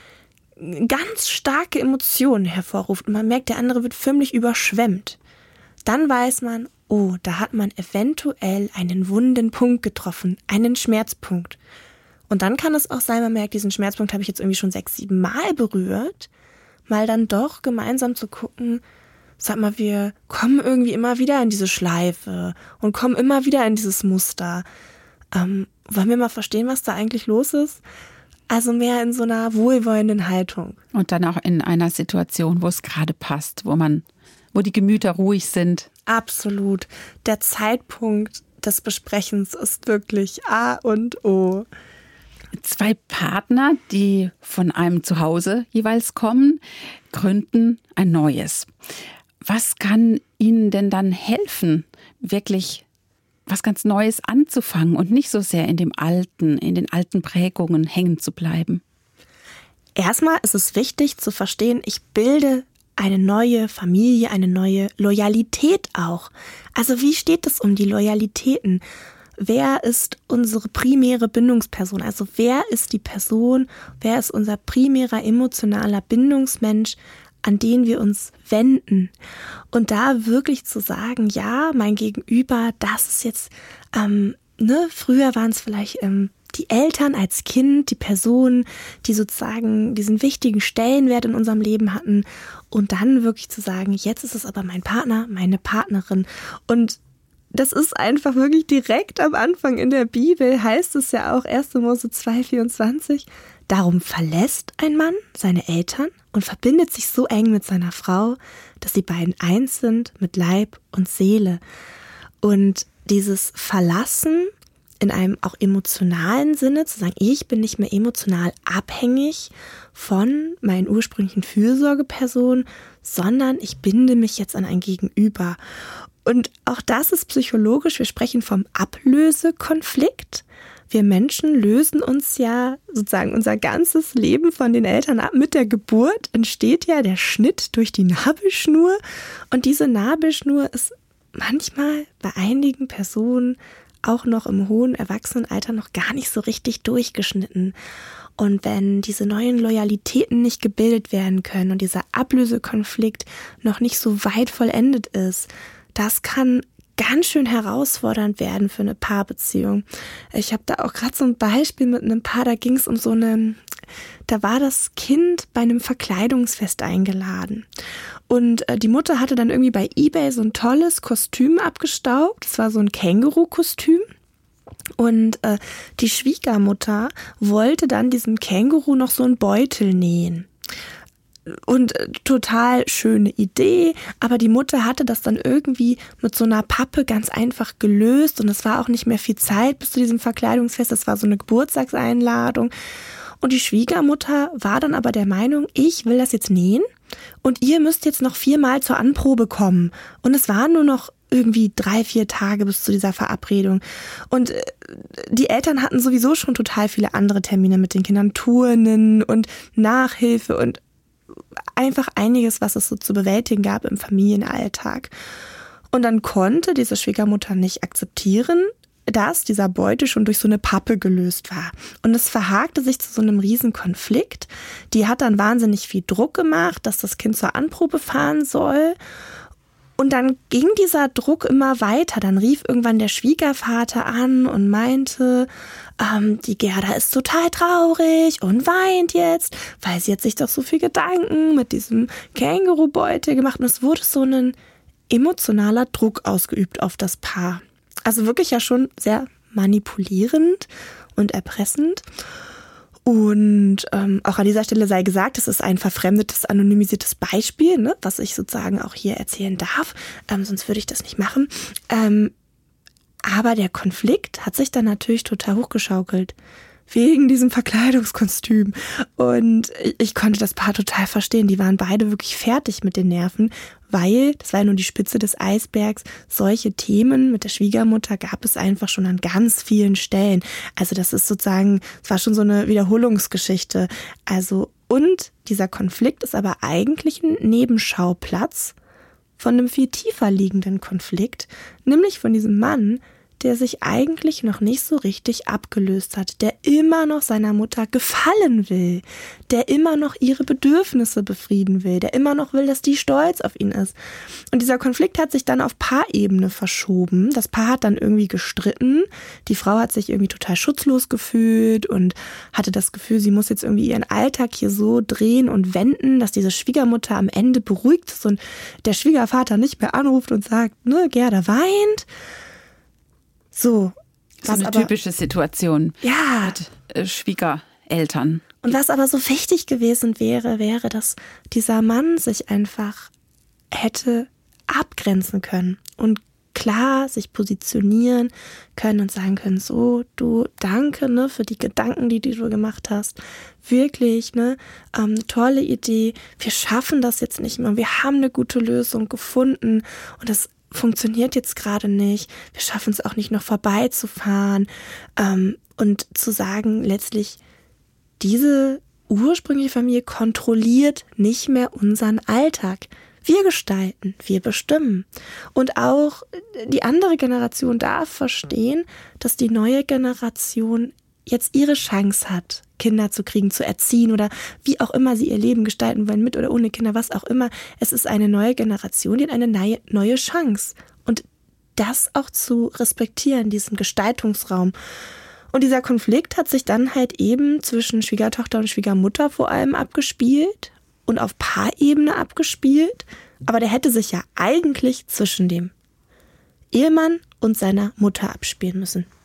ganz starke Emotionen hervorruft und man merkt, der andere wird förmlich überschwemmt, dann weiß man, oh, da hat man eventuell einen wunden Punkt getroffen, einen Schmerzpunkt. Und dann kann es auch sein, man merkt, diesen Schmerzpunkt habe ich jetzt irgendwie schon sechs, sieben Mal berührt, mal dann doch gemeinsam zu gucken, sag mal, wir kommen irgendwie immer wieder in diese Schleife und kommen immer wieder in dieses Muster. Ähm, wollen wir mal verstehen, was da eigentlich los ist? Also mehr in so einer wohlwollenden Haltung. Und dann auch in einer Situation, wo es gerade passt, wo man, wo die Gemüter ruhig sind. Absolut. Der Zeitpunkt des Besprechens ist wirklich A und O. Zwei Partner, die von einem Zuhause jeweils kommen, gründen ein neues. Was kann ihnen denn dann helfen, wirklich was ganz Neues anzufangen und nicht so sehr in dem Alten, in den alten Prägungen hängen zu bleiben? Erstmal ist es wichtig zu verstehen, ich bilde eine neue Familie, eine neue Loyalität auch. Also wie steht es um die Loyalitäten? Wer ist unsere primäre Bindungsperson? Also wer ist die Person, wer ist unser primärer emotionaler Bindungsmensch, an den wir uns wenden? Und da wirklich zu sagen, ja, mein Gegenüber, das ist jetzt, ähm, ne, früher waren es vielleicht ähm, die Eltern als Kind, die Personen, die sozusagen diesen wichtigen Stellenwert in unserem Leben hatten. Und dann wirklich zu sagen, jetzt ist es aber mein Partner, meine Partnerin. Und das ist einfach wirklich direkt am Anfang in der Bibel, heißt es ja auch, erster Mose zwei vierundzwanzig, darum verlässt ein Mann seine Eltern und verbindet sich so eng mit seiner Frau, dass die beiden eins sind mit Leib und Seele. Und dieses Verlassen in einem auch emotionalen Sinne, zu sagen, ich bin nicht mehr emotional abhängig von meinen ursprünglichen Fürsorgepersonen, sondern ich binde mich jetzt an ein Gegenüber. Und auch das ist psychologisch, wir sprechen vom Ablösekonflikt. Wir Menschen lösen uns ja sozusagen unser ganzes Leben von den Eltern ab. Mit der Geburt entsteht ja der Schnitt durch die Nabelschnur. Und diese Nabelschnur ist manchmal bei einigen Personen auch noch im hohen Erwachsenenalter noch gar nicht so richtig durchgeschnitten. Und wenn diese neuen Loyalitäten nicht gebildet werden können und dieser Ablösekonflikt noch nicht so weit vollendet ist, das kann ganz schön herausfordernd werden für eine Paarbeziehung. Ich habe da auch gerade so ein Beispiel mit einem Paar, da ging es um so eine, da war das Kind bei einem Verkleidungsfest eingeladen. Und die Mutter hatte dann irgendwie bei eBay so ein tolles Kostüm abgestaubt. Das war so ein Känguru-Kostüm. Und äh, die Schwiegermutter wollte dann diesem Känguru noch so einen Beutel nähen. Und äh, total schöne Idee, aber die Mutter hatte das dann irgendwie mit so einer Pappe ganz einfach gelöst und es war auch nicht mehr viel Zeit bis zu diesem Verkleidungsfest. Das war so eine Geburtstagseinladung. Und die Schwiegermutter war dann aber der Meinung, ich will das jetzt nähen und ihr müsst jetzt noch viermal zur Anprobe kommen. Und es waren nur noch irgendwie drei, vier Tage bis zu dieser Verabredung. Und die Eltern hatten sowieso schon total viele andere Termine mit den Kindern, Turnen und Nachhilfe und einfach einiges, was es so zu bewältigen gab im Familienalltag. Und dann konnte diese Schwiegermutter nicht akzeptieren, dass dieser Beutel schon durch so eine Pappe gelöst war. Und es verhakte sich zu so einem riesen Konflikt. Die hat dann wahnsinnig viel Druck gemacht, dass das Kind zur Anprobe fahren soll. Und dann ging dieser Druck immer weiter. Dann rief irgendwann der Schwiegervater an und meinte, ähm, die Gerda ist total traurig und weint jetzt, weil sie hat sich doch so viel Gedanken mit diesem Kängurubeutel gemacht. Und es wurde so ein emotionaler Druck ausgeübt auf das Paar. Also wirklich ja schon sehr manipulierend und erpressend. Und ähm, auch an dieser Stelle sei gesagt, es ist ein verfremdetes, anonymisiertes Beispiel, ne, was ich sozusagen auch hier erzählen darf, ähm, sonst würde ich das nicht machen. Ähm, aber der Konflikt hat sich dann natürlich total hochgeschaukelt, wegen diesem Verkleidungskostüm. Und ich konnte das Paar total verstehen. Die waren beide wirklich fertig mit den Nerven, weil, das war ja nur die Spitze des Eisbergs, solche Themen mit der Schwiegermutter gab es einfach schon an ganz vielen Stellen. Also das ist sozusagen, es war schon so eine Wiederholungsgeschichte. Also, und dieser Konflikt ist aber eigentlich ein Nebenschauplatz von einem viel tiefer liegenden Konflikt, nämlich von diesem Mann, der sich eigentlich noch nicht so richtig abgelöst hat, der immer noch seiner Mutter gefallen will, der immer noch ihre Bedürfnisse befrieden will, der immer noch will, dass die stolz auf ihn ist. Und dieser Konflikt hat sich dann auf Paarebene verschoben. Das Paar hat dann irgendwie gestritten. Die Frau hat sich irgendwie total schutzlos gefühlt und hatte das Gefühl, sie muss jetzt irgendwie ihren Alltag hier so drehen und wenden, dass diese Schwiegermutter am Ende beruhigt ist und der Schwiegervater nicht mehr anruft und sagt, ne, Gerda weint. So, so eine aber, typische Situation ja, mit äh, Schwiegereltern. Und was aber so wichtig gewesen wäre, wäre, dass dieser Mann sich einfach hätte abgrenzen können und klar sich positionieren können und sagen können, so, du, danke, ne, für die Gedanken, die, die du gemacht hast. Wirklich, ne, ähm, tolle Idee. Wir schaffen das jetzt nicht mehr. Wir haben eine gute Lösung gefunden und das funktioniert jetzt gerade nicht, wir schaffen es auch nicht noch vorbeizufahren ähm, und zu sagen, letztlich diese ursprüngliche Familie kontrolliert nicht mehr unseren Alltag. Wir gestalten, wir bestimmen. Und auch die andere Generation darf verstehen, dass die neue Generation jetzt ihre Chance hat, Kinder zu kriegen, zu erziehen oder wie auch immer sie ihr Leben gestalten wollen, mit oder ohne Kinder, was auch immer. Es ist eine neue Generation, die hat eine neue, neue Chance. Und das auch zu respektieren, diesen Gestaltungsraum. Und dieser Konflikt hat sich dann halt eben zwischen Schwiegertochter und Schwiegermutter vor allem abgespielt und auf Paarebene abgespielt. Aber der hätte sich ja eigentlich zwischen dem Ehemann und seiner Mutter abspielen müssen.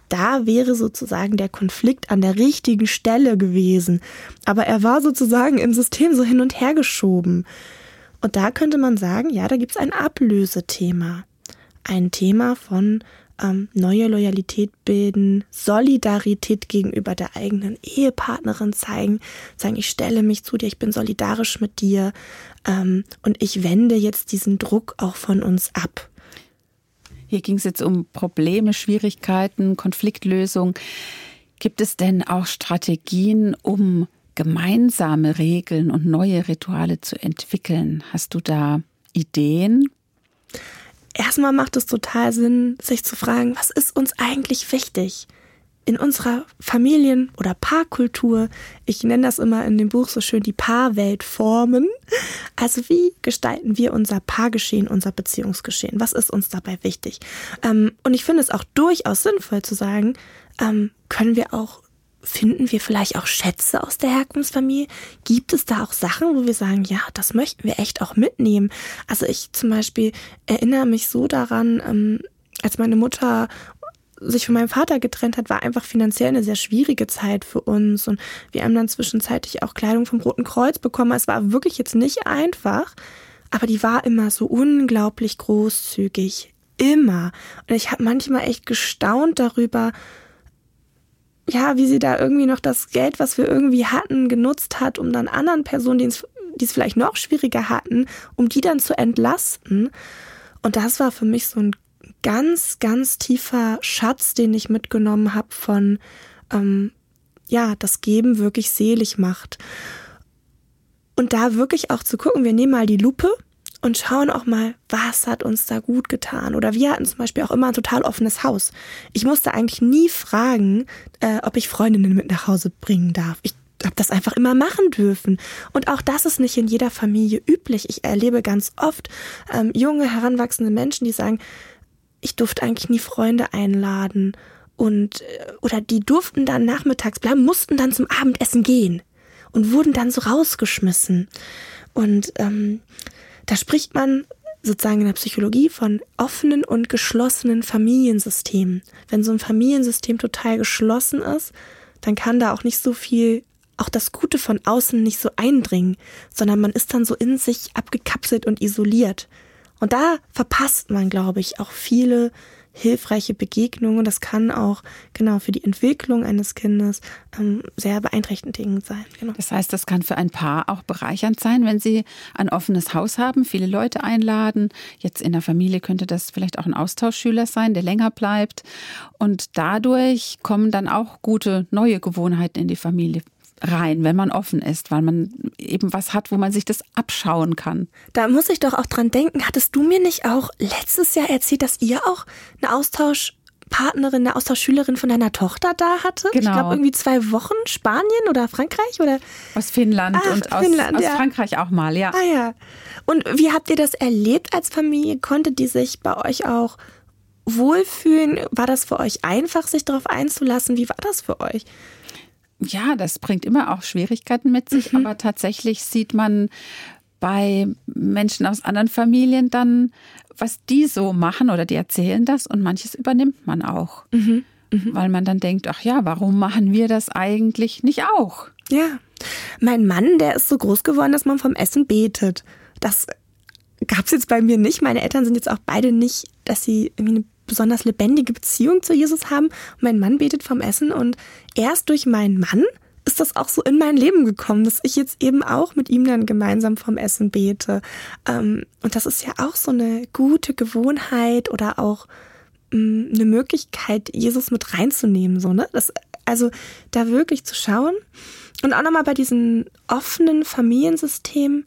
da wäre sozusagen der Konflikt an der richtigen Stelle gewesen. Aber er war sozusagen im System so hin und her geschoben. Und da könnte man sagen, ja, da gibt es ein Ablösethema. Ein Thema von ähm, neue Loyalität bilden, Solidarität gegenüber der eigenen Ehepartnerin zeigen, sagen, ich stelle mich zu dir, ich bin solidarisch mit dir ähm, und ich wende jetzt diesen Druck auch von uns ab. Hier ging es jetzt um Probleme, Schwierigkeiten, Konfliktlösung. Gibt es denn auch Strategien, um gemeinsame Regeln und neue Rituale zu entwickeln? Hast du da Ideen? Erstmal macht es total Sinn, sich zu fragen, was ist uns eigentlich wichtig? In unserer Familien- oder Paarkultur, ich nenne das immer in dem Buch so schön die Paarwelt formen. Also wie gestalten wir unser Paargeschehen, unser Beziehungsgeschehen? Was ist uns dabei wichtig? Ähm, und ich finde es auch durchaus sinnvoll zu sagen, ähm, können wir auch, finden wir vielleicht auch Schätze aus der Herkunftsfamilie? Gibt es da auch Sachen, wo wir sagen, ja, das möchten wir echt auch mitnehmen? Also ich zum Beispiel erinnere mich so daran, ähm, als meine Mutter sich von meinem Vater getrennt hat, war einfach finanziell eine sehr schwierige Zeit für uns. Und wir haben dann zwischenzeitlich auch Kleidung vom Roten Kreuz bekommen. Es war wirklich jetzt nicht einfach, aber die war immer so unglaublich großzügig. Immer. Und ich habe manchmal echt gestaunt darüber, ja, wie sie da irgendwie noch das Geld, was wir irgendwie hatten, genutzt hat, um dann anderen Personen, die es vielleicht noch schwieriger hatten, um die dann zu entlasten. Und das war für mich so ein ganz, ganz tiefer Schatz, den ich mitgenommen habe von, ähm, ja, das Geben wirklich selig macht. Und da wirklich auch zu gucken, wir nehmen mal die Lupe und schauen auch mal, was hat uns da gut getan. Oder wir hatten zum Beispiel auch immer ein total offenes Haus. Ich musste eigentlich nie fragen, äh, ob ich Freundinnen mit nach Hause bringen darf. Ich habe das einfach immer machen dürfen. Und auch das ist nicht in jeder Familie üblich. Ich erlebe ganz oft ähm, junge, heranwachsende Menschen, die sagen, ich durfte eigentlich nie Freunde einladen und oder die durften dann nachmittags bleiben, mussten dann zum Abendessen gehen und wurden dann so rausgeschmissen. Und ähm, da spricht man sozusagen in der Psychologie von offenen und geschlossenen Familiensystemen. Wenn so ein Familiensystem total geschlossen ist, dann kann da auch nicht so viel, auch das Gute von außen nicht so eindringen, sondern man ist dann so in sich abgekapselt und isoliert. Und da verpasst man, glaube ich, auch viele hilfreiche Begegnungen. Das kann auch genau für die Entwicklung eines Kindes ähm, sehr beeinträchtigend sein. Genau. Das heißt, das kann für ein Paar auch bereichernd sein, wenn sie ein offenes Haus haben, viele Leute einladen. Jetzt in der Familie könnte das vielleicht auch ein Austauschschüler sein, der länger bleibt. Und dadurch kommen dann auch gute neue Gewohnheiten in die Familie rein, wenn man offen ist, weil man eben was hat, wo man sich das abschauen kann. Da muss ich doch auch dran denken, hattest du mir nicht auch letztes Jahr erzählt, dass ihr auch eine Austauschpartnerin, eine Austauschschülerin von deiner Tochter da hatte? Genau. Ich glaube irgendwie zwei Wochen, Spanien oder Frankreich? Oder? Aus Finnland Ach, und aus, Finnland, aus ja. Frankreich auch mal, ja. Ah ja. Und wie habt ihr das erlebt als Familie? Konnte die sich bei euch auch wohlfühlen? War das für euch einfach, sich darauf einzulassen? Wie war das für euch? Ja, das bringt immer auch Schwierigkeiten mit sich, mhm. aber tatsächlich sieht man bei Menschen aus anderen Familien dann, was die so machen oder die erzählen das und manches übernimmt man auch, mhm. Mhm. weil man dann denkt, ach ja, warum machen wir das eigentlich nicht auch? Ja, mein Mann, der ist so groß geworden, dass man vom Essen betet. Das gab es jetzt bei mir nicht. Meine Eltern sind jetzt auch beide nicht, dass sie irgendwie eine besonders lebendige Beziehung zu Jesus haben. Mein Mann betet vom Essen und erst durch meinen Mann ist das auch so in mein Leben gekommen, dass ich jetzt eben auch mit ihm dann gemeinsam vom Essen bete. Und das ist ja auch so eine gute Gewohnheit oder auch eine Möglichkeit, Jesus mit reinzunehmen. So, ne? Das, also da wirklich zu schauen. Und auch nochmal bei diesem offenen Familiensystem,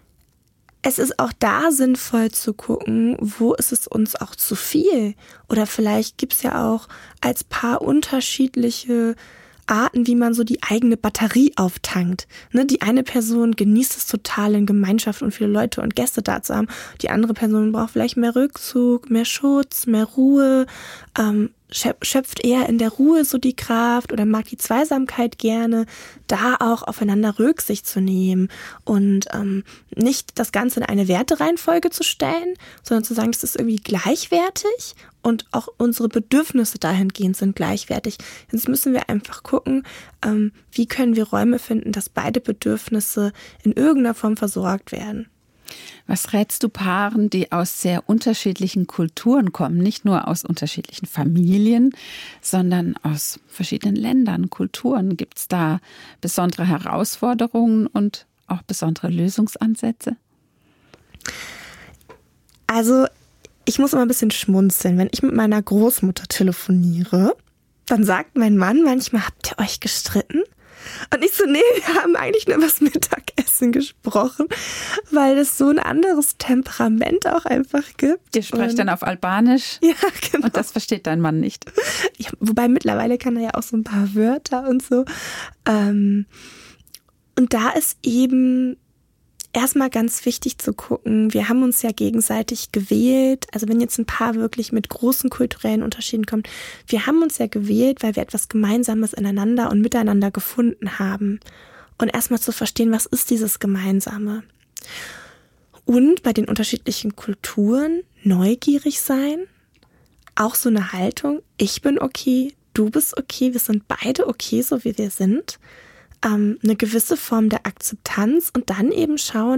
es ist auch da sinnvoll zu gucken, wo ist es uns auch zu viel? Oder vielleicht gibt es ja auch als Paar unterschiedliche Arten, wie man so die eigene Batterie auftankt. Ne, die eine Person genießt es total in Gemeinschaft und viele Leute und Gäste da zu haben. Die andere Person braucht vielleicht mehr Rückzug, mehr Schutz, mehr Ruhe. Ähm, schöpft eher in der Ruhe so die Kraft oder mag die Zweisamkeit gerne, da auch aufeinander Rücksicht zu nehmen und ähm, nicht das Ganze in eine Wertereihenfolge zu stellen, sondern zu sagen, das ist irgendwie gleichwertig und auch unsere Bedürfnisse dahingehend sind gleichwertig. Jetzt müssen wir einfach gucken, ähm, wie können wir Räume finden, dass beide Bedürfnisse in irgendeiner Form versorgt werden. Was rätst du Paaren, die aus sehr unterschiedlichen Kulturen kommen, nicht nur aus unterschiedlichen Familien, sondern aus verschiedenen Ländern, Kulturen? Gibt es da besondere Herausforderungen und auch besondere Lösungsansätze? Also ich muss immer ein bisschen schmunzeln. Wenn ich mit meiner Großmutter telefoniere, dann sagt mein Mann manchmal, habt ihr euch gestritten? Und ich so, nee, wir haben eigentlich nur über das Mittagessen gesprochen, weil es so ein anderes Temperament auch einfach gibt. Ihr sprecht und dann auf Albanisch? Ja, genau. Und das versteht dein Mann nicht? Ja, wobei mittlerweile kann er ja auch so ein paar Wörter und so. Und da ist eben erstmal ganz wichtig zu gucken, wir haben uns ja gegenseitig gewählt, also wenn jetzt ein Paar wirklich mit großen kulturellen Unterschieden kommt, wir haben uns ja gewählt, weil wir etwas Gemeinsames ineinander und miteinander gefunden haben. Und erstmal zu verstehen, was ist dieses Gemeinsame? Und bei den unterschiedlichen Kulturen neugierig sein, auch so eine Haltung, ich bin okay, du bist okay, wir sind beide okay, so wie wir sind. Eine gewisse Form der Akzeptanz und dann eben schauen,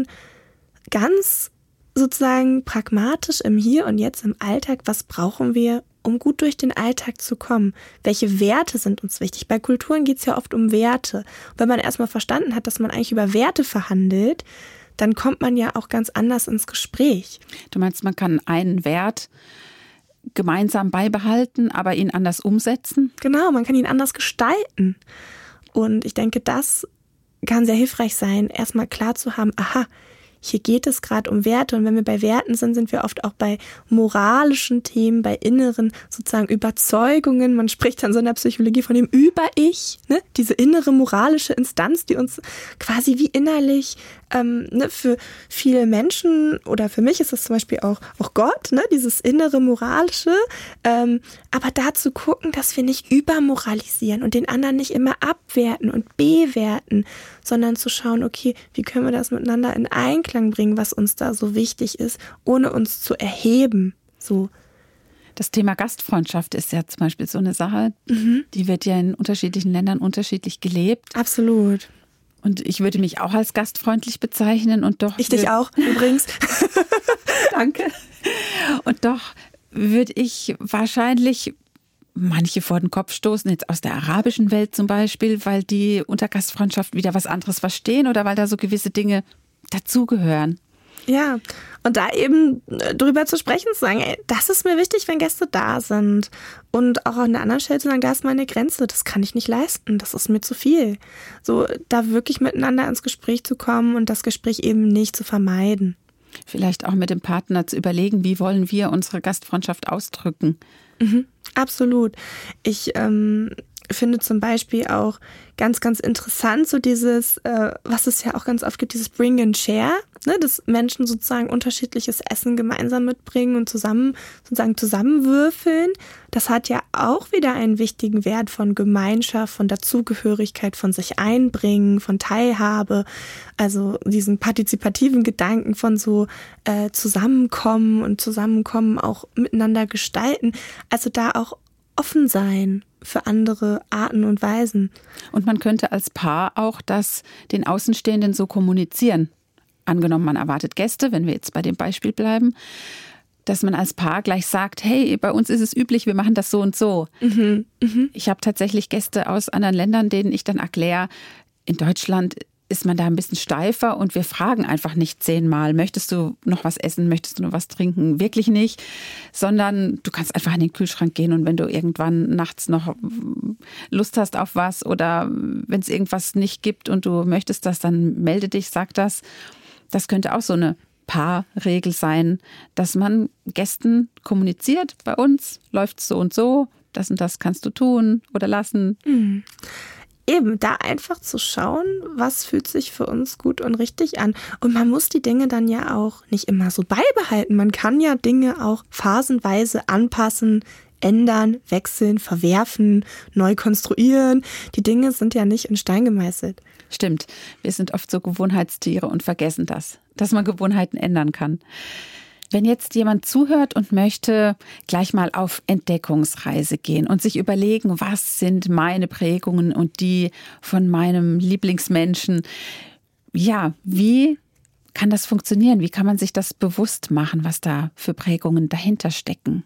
ganz sozusagen pragmatisch im Hier und Jetzt im Alltag, was brauchen wir, um gut durch den Alltag zu kommen? Welche Werte sind uns wichtig? Bei Kulturen geht es ja oft um Werte. Wenn man erstmal verstanden hat, dass man eigentlich über Werte verhandelt, dann kommt man ja auch ganz anders ins Gespräch. Du meinst, man kann einen Wert gemeinsam beibehalten, aber ihn anders umsetzen? Genau, man kann ihn anders gestalten. Und ich denke, das kann sehr hilfreich sein, erstmal klar zu haben, aha, hier geht es gerade um Werte. Und wenn wir bei Werten sind, sind wir oft auch bei moralischen Themen, bei inneren sozusagen Überzeugungen. Man spricht dann so in der Psychologie von dem Über-Ich, ne? Diese innere moralische Instanz, die uns quasi wie innerlich ähm, ne, für viele Menschen oder für mich ist das zum Beispiel auch, auch Gott, ne? Dieses innere moralische. Ähm, aber da zu gucken, dass wir nicht übermoralisieren und den anderen nicht immer abwerten und bewerten, sondern zu schauen, okay, wie können wir das miteinander in Einklang bringen, was uns da so wichtig ist, ohne uns zu erheben. So. Das Thema Gastfreundschaft ist ja zum Beispiel so eine Sache, mhm. die wird ja in unterschiedlichen Ländern unterschiedlich gelebt. Absolut. Und ich würde mich auch als gastfreundlich bezeichnen und doch... Ich dich auch, übrigens. Danke. Und doch würde ich wahrscheinlich manche vor den Kopf stoßen, jetzt aus der arabischen Welt zum Beispiel, weil die unter Gastfreundschaft wieder was anderes verstehen oder weil da so gewisse Dinge dazugehören. Ja, und da eben drüber zu sprechen, zu sagen, ey, das ist mir wichtig, wenn Gäste da sind. Und auch an der anderen Stelle zu sagen, da ist meine Grenze, das kann ich nicht leisten, das ist mir zu viel. So, da wirklich miteinander ins Gespräch zu kommen und das Gespräch eben nicht zu vermeiden. Vielleicht auch mit dem Partner zu überlegen, wie wollen wir unsere Gastfreundschaft ausdrücken. Mhm, absolut. Ich ähm, finde zum Beispiel auch ganz, ganz interessant so dieses, äh, was es ja auch ganz oft gibt, dieses Bring and Share, ne, dass Menschen sozusagen unterschiedliches Essen gemeinsam mitbringen und zusammen sozusagen zusammenwürfeln. Das hat ja auch wieder einen wichtigen Wert von Gemeinschaft, von Dazugehörigkeit, von sich einbringen, von Teilhabe, also diesen partizipativen Gedanken von so äh, Zusammenkommen und Zusammenkommen auch miteinander gestalten. Also da auch offen sein für andere Arten und Weisen. Und man könnte als Paar auch das den Außenstehenden so kommunizieren. Angenommen, man erwartet Gäste, wenn wir jetzt bei dem Beispiel bleiben, dass man als Paar gleich sagt, hey, bei uns ist es üblich, wir machen das so und so. Mhm, mh. Ich habe tatsächlich Gäste aus anderen Ländern, denen ich dann erkläre, in Deutschland ist man da ein bisschen steifer und wir fragen einfach nicht zehnmal, möchtest du noch was essen, möchtest du noch was trinken? Wirklich nicht, sondern du kannst einfach in den Kühlschrank gehen und wenn du irgendwann nachts noch Lust hast auf was oder wenn es irgendwas nicht gibt und du möchtest das, dann melde dich, sag das. Das könnte auch so eine Paarregel sein, dass man Gästen kommuniziert, bei uns läuft es so und so, das und das kannst du tun oder lassen. Mhm. eben da einfach zu schauen, was fühlt sich für uns gut und richtig an. Und man muss die Dinge dann ja auch nicht immer so beibehalten. Man kann ja Dinge auch phasenweise anpassen, ändern, wechseln, verwerfen, neu konstruieren. Die Dinge sind ja nicht in Stein gemeißelt. Stimmt, wir sind oft so Gewohnheitstiere und vergessen das, dass man Gewohnheiten ändern kann. Wenn jetzt jemand zuhört und möchte gleich mal auf Entdeckungsreise gehen und sich überlegen, was sind meine Prägungen und die von meinem Lieblingsmenschen, ja, wie kann das funktionieren? Wie kann man sich das bewusst machen, was da für Prägungen dahinter stecken?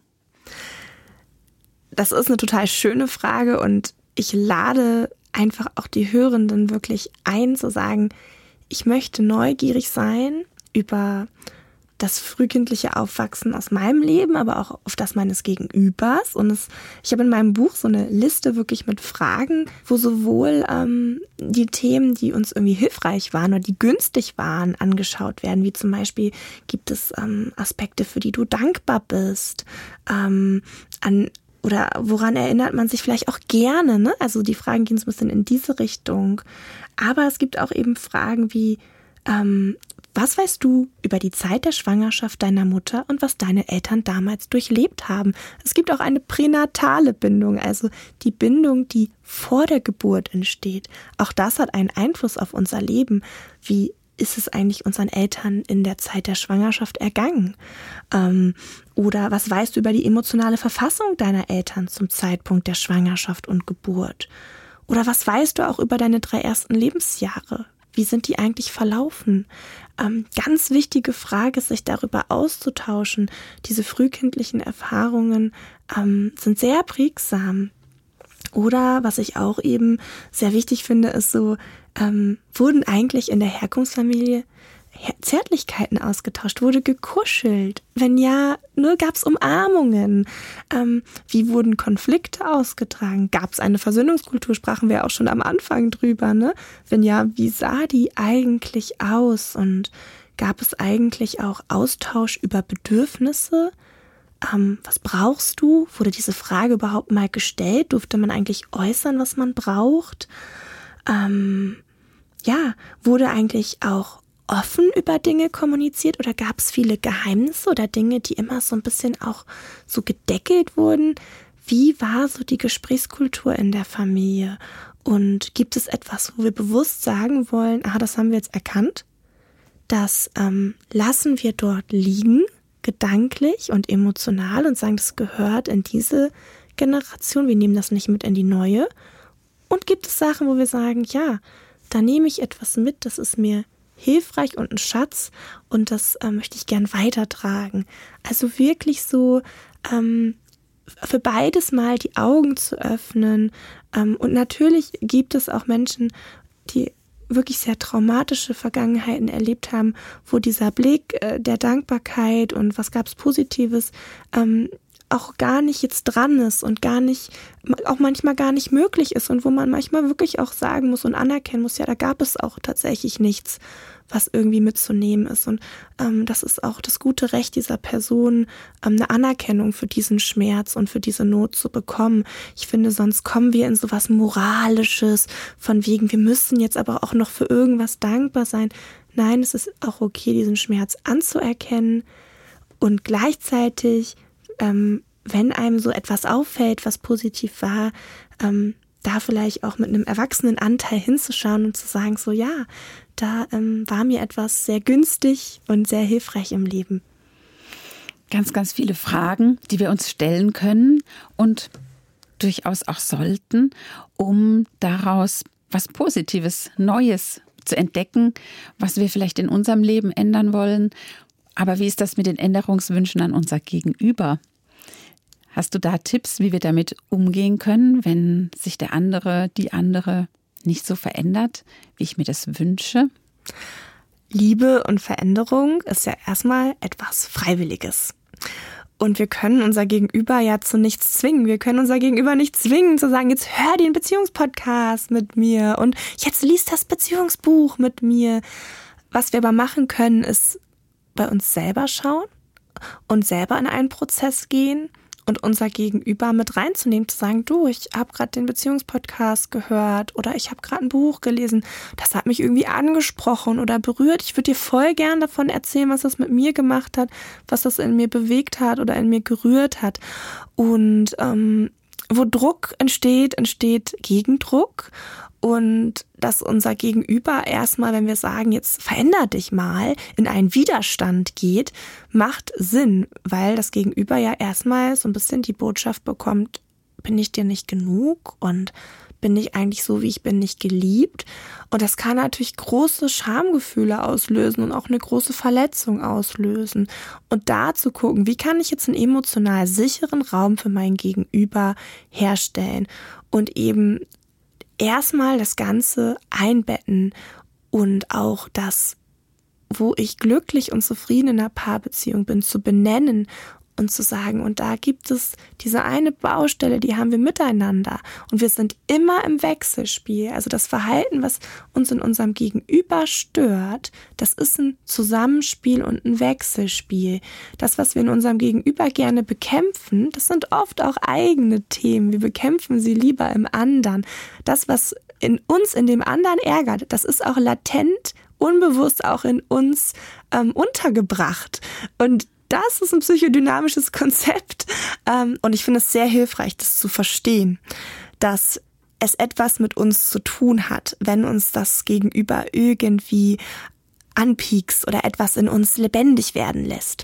Das ist eine total schöne Frage und ich lade einfach auch die Hörenden wirklich ein, zu sagen, ich möchte neugierig sein über das frühkindliche Aufwachsen aus meinem Leben, aber auch auf das meines Gegenübers. Und es, ich habe in meinem Buch so eine Liste wirklich mit Fragen, wo sowohl ähm, die Themen, die uns irgendwie hilfreich waren oder die günstig waren, angeschaut werden. Wie zum Beispiel, gibt es ähm, Aspekte, für die du dankbar bist, ähm, an oder woran erinnert man sich vielleicht auch gerne, ne? Also die Fragen gehen so ein bisschen in diese Richtung. Aber es gibt auch eben Fragen wie, ähm, was weißt du über die Zeit der Schwangerschaft deiner Mutter und was deine Eltern damals durchlebt haben? Es gibt auch eine pränatale Bindung, also die Bindung, die vor der Geburt entsteht. Auch das hat einen Einfluss auf unser Leben. Wie ist es eigentlich unseren Eltern in der Zeit der Schwangerschaft ergangen? Ähm, oder was weißt du über die emotionale Verfassung deiner Eltern zum Zeitpunkt der Schwangerschaft und Geburt? Oder was weißt du auch über deine drei ersten Lebensjahre? Wie sind die eigentlich verlaufen? Ähm, ganz wichtige Frage, sich darüber auszutauschen. Diese frühkindlichen Erfahrungen ähm, sind sehr prägsam. Oder was ich auch eben sehr wichtig finde, ist so, ähm, wurden eigentlich in der Herkunftsfamilie Zärtlichkeiten ausgetauscht? Wurde gekuschelt? Wenn ja, nur gab es Umarmungen? Ähm, wie wurden Konflikte ausgetragen? Gab es eine Versöhnungskultur? Sprachen wir auch schon am Anfang drüber, ne? Wenn ja, wie sah die eigentlich aus? Und gab es eigentlich auch Austausch über Bedürfnisse? Ähm, was brauchst du? Wurde diese Frage überhaupt mal gestellt? Durfte man eigentlich äußern, was man braucht? Ähm, ja, wurde eigentlich auch offen über Dinge kommuniziert oder gab es viele Geheimnisse oder Dinge, die immer so ein bisschen auch so gedeckelt wurden? Wie war so die Gesprächskultur in der Familie? Und gibt es etwas, wo wir bewusst sagen wollen, ah, das haben wir jetzt erkannt, das ähm, lassen wir dort liegen, gedanklich und emotional und sagen, das gehört in diese Generation, wir nehmen das nicht mit in die neue. Und gibt es Sachen, wo wir sagen, ja, da nehme ich etwas mit, das ist mir hilfreich und ein Schatz und das äh, möchte ich gern weitertragen. Also wirklich so ähm, für beides mal die Augen zu öffnen. Ähm, und natürlich gibt es auch Menschen, die wirklich sehr traumatische Vergangenheiten erlebt haben, wo dieser Blick äh, der Dankbarkeit und was gab es Positives ähm, auch gar nicht jetzt dran ist und gar nicht, auch manchmal gar nicht möglich ist und wo man manchmal wirklich auch sagen muss und anerkennen muss, ja, da gab es auch tatsächlich nichts, was irgendwie mitzunehmen ist. Und ähm, das ist auch das gute Recht dieser Person, ähm, eine Anerkennung für diesen Schmerz und für diese Not zu bekommen. Ich finde, sonst kommen wir in sowas Moralisches, von wegen, wir müssen jetzt aber auch noch für irgendwas dankbar sein. Nein, es ist auch okay, diesen Schmerz anzuerkennen und gleichzeitig, ähm, wenn einem so etwas auffällt, was positiv war, ähm, da vielleicht auch mit einem erwachsenen Anteil hinzuschauen und zu sagen, so ja, da ähm, war mir etwas sehr günstig und sehr hilfreich im Leben. Ganz, ganz viele Fragen, die wir uns stellen können und durchaus auch sollten, um daraus was Positives, Neues zu entdecken, was wir vielleicht in unserem Leben ändern wollen. Aber wie ist das mit den Änderungswünschen an unser Gegenüber? Hast du da Tipps, wie wir damit umgehen können, wenn sich der andere, die andere nicht so verändert, wie ich mir das wünsche? Liebe und Veränderung ist ja erstmal etwas Freiwilliges. Und wir können unser Gegenüber ja zu nichts zwingen. Wir können unser Gegenüber nicht zwingen, zu sagen, jetzt hör den Beziehungspodcast mit mir und jetzt liest das Beziehungsbuch mit mir. Was wir aber machen können, ist bei uns selber schauen und selber in einen Prozess gehen und unser Gegenüber mit reinzunehmen, zu sagen, du, ich habe gerade den Beziehungspodcast gehört oder ich habe gerade ein Buch gelesen, das hat mich irgendwie angesprochen oder berührt. Ich würde dir voll gern davon erzählen, was das mit mir gemacht hat, was das in mir bewegt hat oder in mir gerührt hat. Und ähm, wo Druck entsteht, entsteht Gegendruck. Und dass unser Gegenüber erstmal, wenn wir sagen, jetzt veränder dich mal, in einen Widerstand geht, macht Sinn, weil das Gegenüber ja erstmal so ein bisschen die Botschaft bekommt, bin ich dir nicht genug und bin ich eigentlich so, wie ich bin, nicht geliebt. Und das kann natürlich große Schamgefühle auslösen und auch eine große Verletzung auslösen. Und da zu gucken, wie kann ich jetzt einen emotional sicheren Raum für mein Gegenüber herstellen und eben erstmal das Ganze einbetten und auch das, wo ich glücklich und zufrieden in einer Paarbeziehung bin, zu benennen und zu sagen, und da gibt es diese eine Baustelle, die haben wir miteinander und wir sind immer im Wechselspiel. Also das Verhalten, was uns in unserem Gegenüber stört, das ist ein Zusammenspiel und ein Wechselspiel. Das, was wir in unserem Gegenüber gerne bekämpfen, das sind oft auch eigene Themen. Wir bekämpfen sie lieber im anderen. Das, was in uns, in dem anderen ärgert, das ist auch latent, unbewusst auch in uns ähm, untergebracht. Und das ist ein psychodynamisches Konzept ähm, und ich finde es sehr hilfreich, das zu verstehen, dass es etwas mit uns zu tun hat, wenn uns das Gegenüber irgendwie anpiekst oder etwas in uns lebendig werden lässt.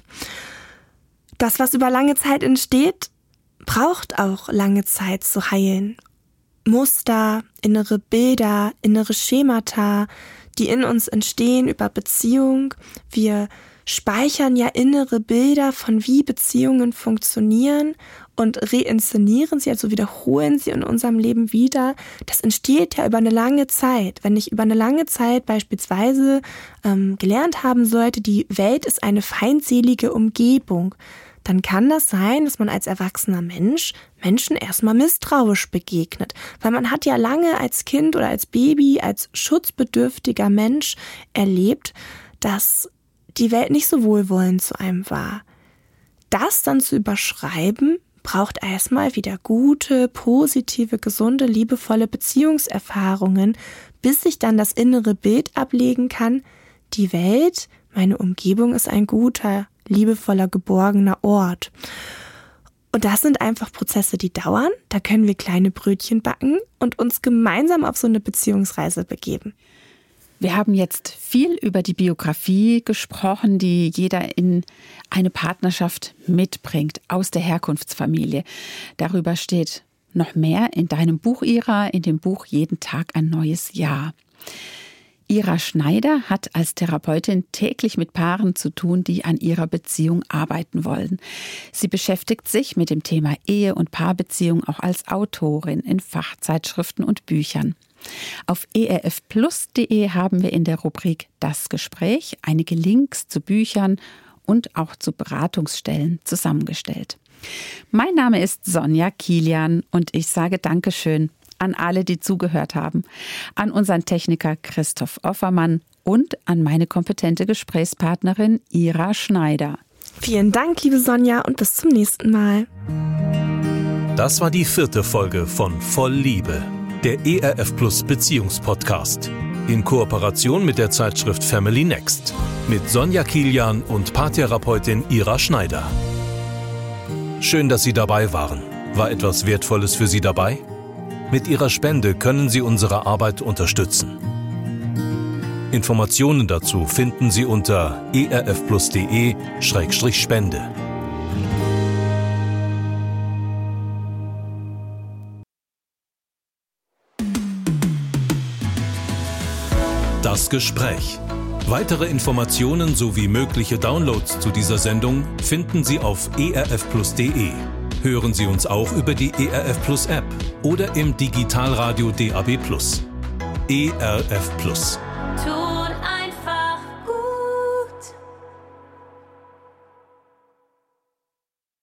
Das, was über lange Zeit entsteht, braucht auch lange Zeit zu heilen. Muster, innere Bilder, innere Schemata, die in uns entstehen über Beziehung. Wir speichern ja innere Bilder von wie Beziehungen funktionieren und reinszenieren sie, also wiederholen sie in unserem Leben wieder. Das entsteht ja über eine lange Zeit. Wenn ich über eine lange Zeit beispielsweise ähm, gelernt haben sollte, die Welt ist eine feindselige Umgebung, dann kann das sein, dass man als erwachsener Mensch Menschen erstmal misstrauisch begegnet. Weil man hat ja lange als Kind oder als Baby, als schutzbedürftiger Mensch erlebt, dass die Welt nicht so wohlwollend zu einem war. Das dann zu überschreiben, braucht erstmal wieder gute, positive, gesunde, liebevolle Beziehungserfahrungen, bis sich dann das innere Bild ablegen kann, die Welt, meine Umgebung ist ein guter, liebevoller, geborgener Ort. Und das sind einfach Prozesse, die dauern. Da können wir kleine Brötchen backen und uns gemeinsam auf so eine Beziehungsreise begeben. Wir haben jetzt viel über die Biografie gesprochen, die jeder in eine Partnerschaft mitbringt, aus der Herkunftsfamilie. Darüber steht noch mehr in deinem Buch, Ira, in dem Buch Jeden Tag ein neues Jahr. Ira Schneider hat als Therapeutin täglich mit Paaren zu tun, die an ihrer Beziehung arbeiten wollen. Sie beschäftigt sich mit dem Thema Ehe und Paarbeziehung auch als Autorin in Fachzeitschriften und Büchern. Auf e r f plus punkt de haben wir in der Rubrik Das Gespräch einige Links zu Büchern und auch zu Beratungsstellen zusammengestellt. Mein Name ist Sonja Kilian und ich sage Dankeschön an alle, die zugehört haben, an unseren Techniker Christoph Offermann und an meine kompetente Gesprächspartnerin Ira Schneider. Vielen Dank, liebe Sonja, und bis zum nächsten Mal. Das war die vierte Folge von Voll Liebe, der E R F Plus Beziehungspodcast. In Kooperation mit der Zeitschrift Family Next. Mit Sonja Kilian und Paartherapeutin Ira Schneider. Schön, dass Sie dabei waren. War etwas Wertvolles für Sie dabei? Mit Ihrer Spende können Sie unsere Arbeit unterstützen. Informationen dazu finden Sie unter e r f plus punkt de Schrägstrich Spende. Das Gespräch. Weitere Informationen sowie mögliche Downloads zu dieser Sendung finden Sie auf e r f plus punkt de. Hören Sie uns auch über die E R F Plus App oder im Digitalradio D A B Plus. E R F Plus.